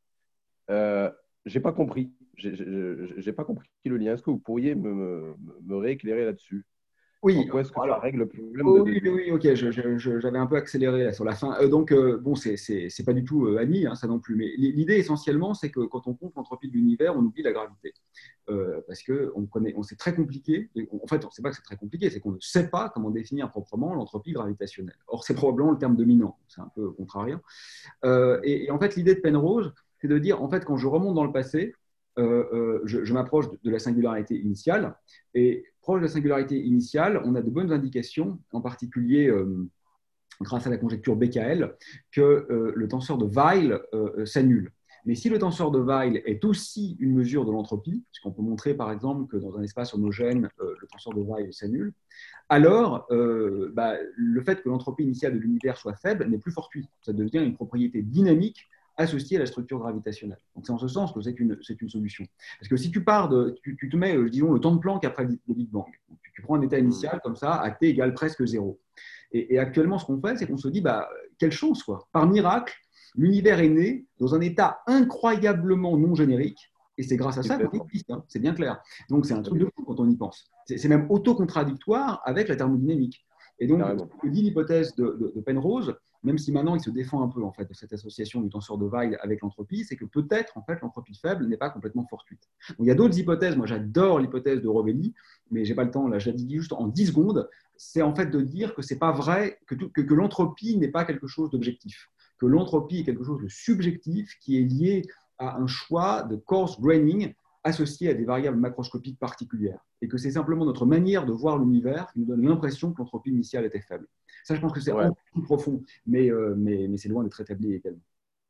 Euh, j'ai pas compris. J'ai j'ai- j'ai pas compris le lien. Est-ce que vous pourriez me, me, me rééclairer là-dessus? En Oui, quoi est-ce que ça alors, règle le problème de, oh, de- oui, oui, oui, ok, je- je- je- j'avais un peu accéléré là, sur la fin. Euh, donc, euh, bon, c'est c'est- c'est pas du tout euh, admis, hein, ça non plus. Mais l'idée essentiellement, c'est que quand on compte l'entropie de l'univers, on oublie la gravité. Euh, parce que on connaît, on, c'est très compliqué. En fait, on ne sait pas que c'est très compliqué, c'est qu'on ne sait pas comment définir proprement l'entropie gravitationnelle. Or, c'est probablement le terme dominant, c'est un peu contrariant. Euh, et, et en fait, l'idée de Penrose, c'est de dire, en fait, quand je remonte dans le passé, euh, euh, je, je m'approche de, de la singularité initiale, et proche de la singularité initiale, on a de bonnes indications, en particulier euh, grâce à la conjecture B K L, que euh, le tenseur de Weyl euh, s'annule. Mais si le tenseur de Weyl est aussi une mesure de l'entropie, puisqu'on peut montrer par exemple que dans un espace homogène, euh, le tenseur de Weyl s'annule, alors euh, bah, le fait que l'entropie initiale de l'univers soit faible n'est plus fortuit. Ça devient une propriété dynamique associée à la structure gravitationnelle. Donc c'est en ce sens que c'est une, c'est une solution. Parce que si tu pars de, tu, tu te mets, euh, disons, le temps de Planck après le Big Bang, donc, tu, tu prends un état initial comme ça, à t égale presque zéro. Et, et actuellement, ce qu'on fait, c'est qu'on se dit, bah, quelle chance, quoi. Par miracle, l'univers est né dans un état incroyablement non générique, et c'est grâce à ça qu'on existe, hein, c'est bien clair. Donc c'est un truc de fou quand on y pense. C'est, c'est même auto-contradictoire avec la thermodynamique. Et donc, ce que dit l'hypothèse de, de, de Penrose, même si maintenant il se défend un peu en fait de cette association du tenseur de Weyl avec l'entropie, c'est que peut-être en fait l'entropie faible n'est pas complètement fortuite. Donc, il y a d'autres hypothèses. Moi, j'adore l'hypothèse de Rovelli, mais j'ai pas le temps. Là, je la dis juste en dix secondes. C'est en fait de dire que c'est pas vrai que, tout, que, que l'entropie n'est pas quelque chose d'objectif, que l'entropie est quelque chose de subjectif qui est lié à un choix de coarse graining associé à des variables macroscopiques particulières, et que c'est simplement notre manière de voir l'univers qui nous donne l'impression que l'entropie initiale était faible. Ça, je pense que c'est ouais. encore plus profond, mais, euh, mais, mais c'est loin d'être établi également.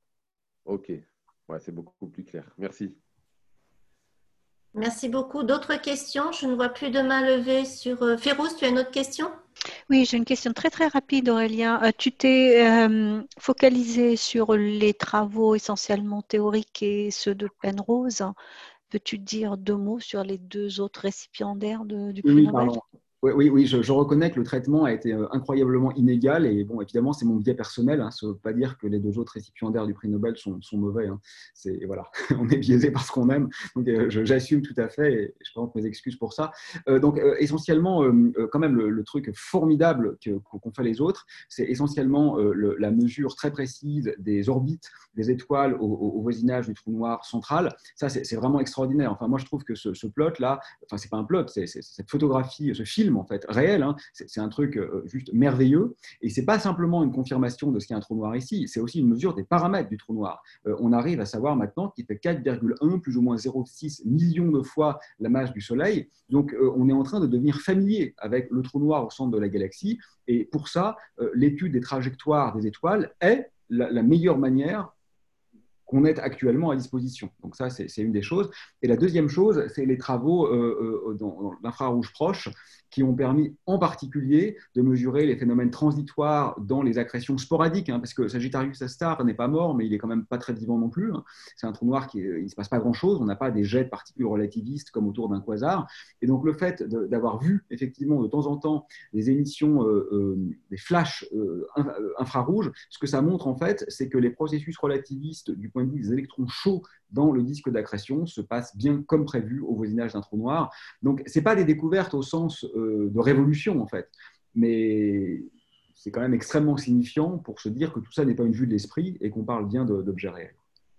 Ok, ouais, c'est beaucoup plus clair. Merci. Merci beaucoup. D'autres questions? Je ne vois plus de main levée sur… Férouz, tu as une autre question? Oui, j'ai une question très très rapide, Aurélien. Euh, tu t'es euh, focalisé sur les travaux essentiellement théoriques et ceux de Penrose. Peux-tu dire deux mots sur les deux autres récipiendaires de- du Oui, prix oui, Nobel? pardon. Oui, oui, oui, je, je reconnais que le traitement a été euh, incroyablement inégal et bon, évidemment, c'est mon biais personnel. Hein, ça ne veut pas dire que les deux autres récipiendaires du prix Nobel sont, sont mauvais. Hein. C'est, voilà, on est biaisé parce qu'on aime. Donc, euh, je- j'assume tout à fait et je présente mes excuses pour ça. Euh, donc, euh, essentiellement, euh, euh, quand même, le, le truc formidable que- qu'ont fait les autres, c'est essentiellement euh, le- la mesure très précise des orbites des étoiles au, au- au voisinage du trou noir central. Ça, c'est c'est vraiment extraordinaire. Enfin, moi, je trouve que ce, ce plot-là, enfin, c'est pas un plot, c'est c'est- cette photographie, ce film, en fait, réel, hein, c'est c'est un truc euh, juste merveilleux. Et c'est pas simplement une confirmation de ce qu'est un trou noir ici, c'est aussi une mesure des paramètres du trou noir. Euh, on arrive à savoir maintenant qu'il fait quatre virgule un, plus ou moins zéro virgule six millions de fois la masse du Soleil. Donc, euh, on est en train de devenir familier avec le trou noir au centre de la galaxie. Et pour ça, euh, l'étude des trajectoires des étoiles est la, la meilleure manière qu'on ait actuellement à disposition. Donc ça, c'est une des choses. Et la deuxième chose, c'est les travaux euh, euh, dans, dans l'infrarouge proche qui ont permis en particulier de mesurer les phénomènes transitoires dans les accrétions sporadiques, hein, parce que Sagittarius A star n'est pas mort, mais il est quand même pas très vivant non plus. Hein. C'est un trou noir qui il ne se passe pas grand-chose, on n'a pas des jets de particules relativistes comme autour d'un quasar. Et donc le fait d'avoir vu effectivement de temps en temps des émissions, euh, euh, des flashs euh, infrarouges, ce que ça montre en fait, c'est que les processus relativistes du point de vue des électrons chauds dans le disque d'accrétion se passent bien comme prévu au voisinage d'un trou noir. Donc, ce n'est pas des découvertes au sens euh, de révolution, en fait, mais c'est quand même extrêmement signifiant pour se dire que tout ça n'est pas une vue de l'esprit et qu'on parle bien d'objets réels.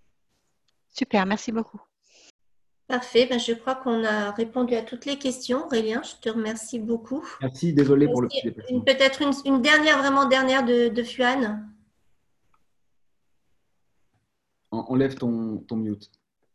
Super, merci beaucoup. Parfait, ben, je crois qu'on a répondu à toutes les questions. Aurélien, je te remercie beaucoup. Merci, désolé pour le petit déplacement. Peut-être une, une dernière, vraiment dernière de, de Fuan. Enlève ton, ton mute.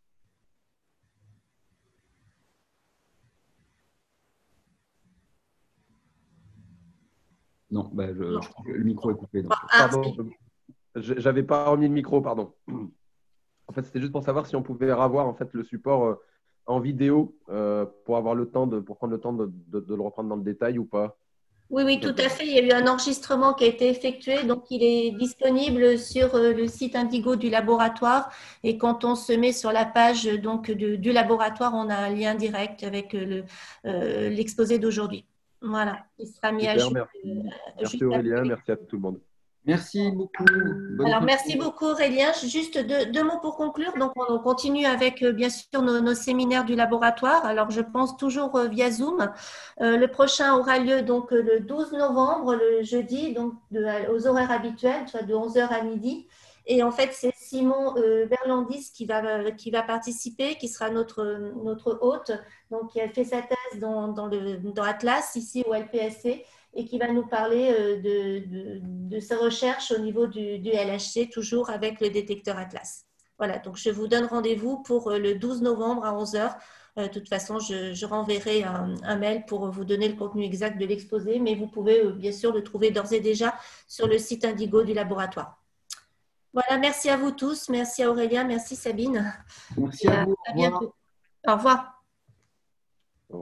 Non, bah je, non. je crois que le micro est coupé. Donc. Ah, pardon, j'avais pas remis le micro, pardon. En fait, c'était juste pour savoir si on pouvait revoir en fait, le support euh, en vidéo euh, pour avoir le temps de, pour prendre le temps de, de, de le reprendre dans le détail ou pas. Oui, oui, tout à fait. Il y a eu un enregistrement qui a été effectué, donc il est disponible sur le site Indigo du laboratoire. Et quand on se met sur la page donc de, du laboratoire, on a un lien direct avec l'exposé euh, d'aujourd'hui. Voilà, il sera mis Super, à jour. Merci, euh, merci Aurélien, après. Merci à tout le monde. Merci beaucoup. Bonne Alors, merci beaucoup Aurélien. Juste deux, deux mots pour conclure. Donc, on continue avec bien sûr nos, nos séminaires du laboratoire. Alors, je pense toujours via Zoom. Euh, le prochain aura lieu donc le douze novembre, le jeudi, donc de, aux horaires habituels, soit de onze heures à midi. Et en fait, c'est Simon euh, Berlandis qui va, qui va participer, qui sera notre, notre hôte, donc qui a fait sa thèse dans, dans, le, dans Atlas, ici au L P S C, et qui va nous parler de, de, de sa recherche au niveau du, du L H C, toujours avec le détecteur Atlas. Voilà, donc je vous donne rendez-vous pour le douze novembre à onze heures. De toute façon, je, je renverrai un, un mail pour vous donner le contenu exact de l'exposé, mais vous pouvez bien sûr le trouver d'ores et déjà sur le site Indigo du laboratoire. Voilà, merci à vous tous. Merci à Aurélien, merci Sabine. Merci à vous. À bientôt. Au revoir.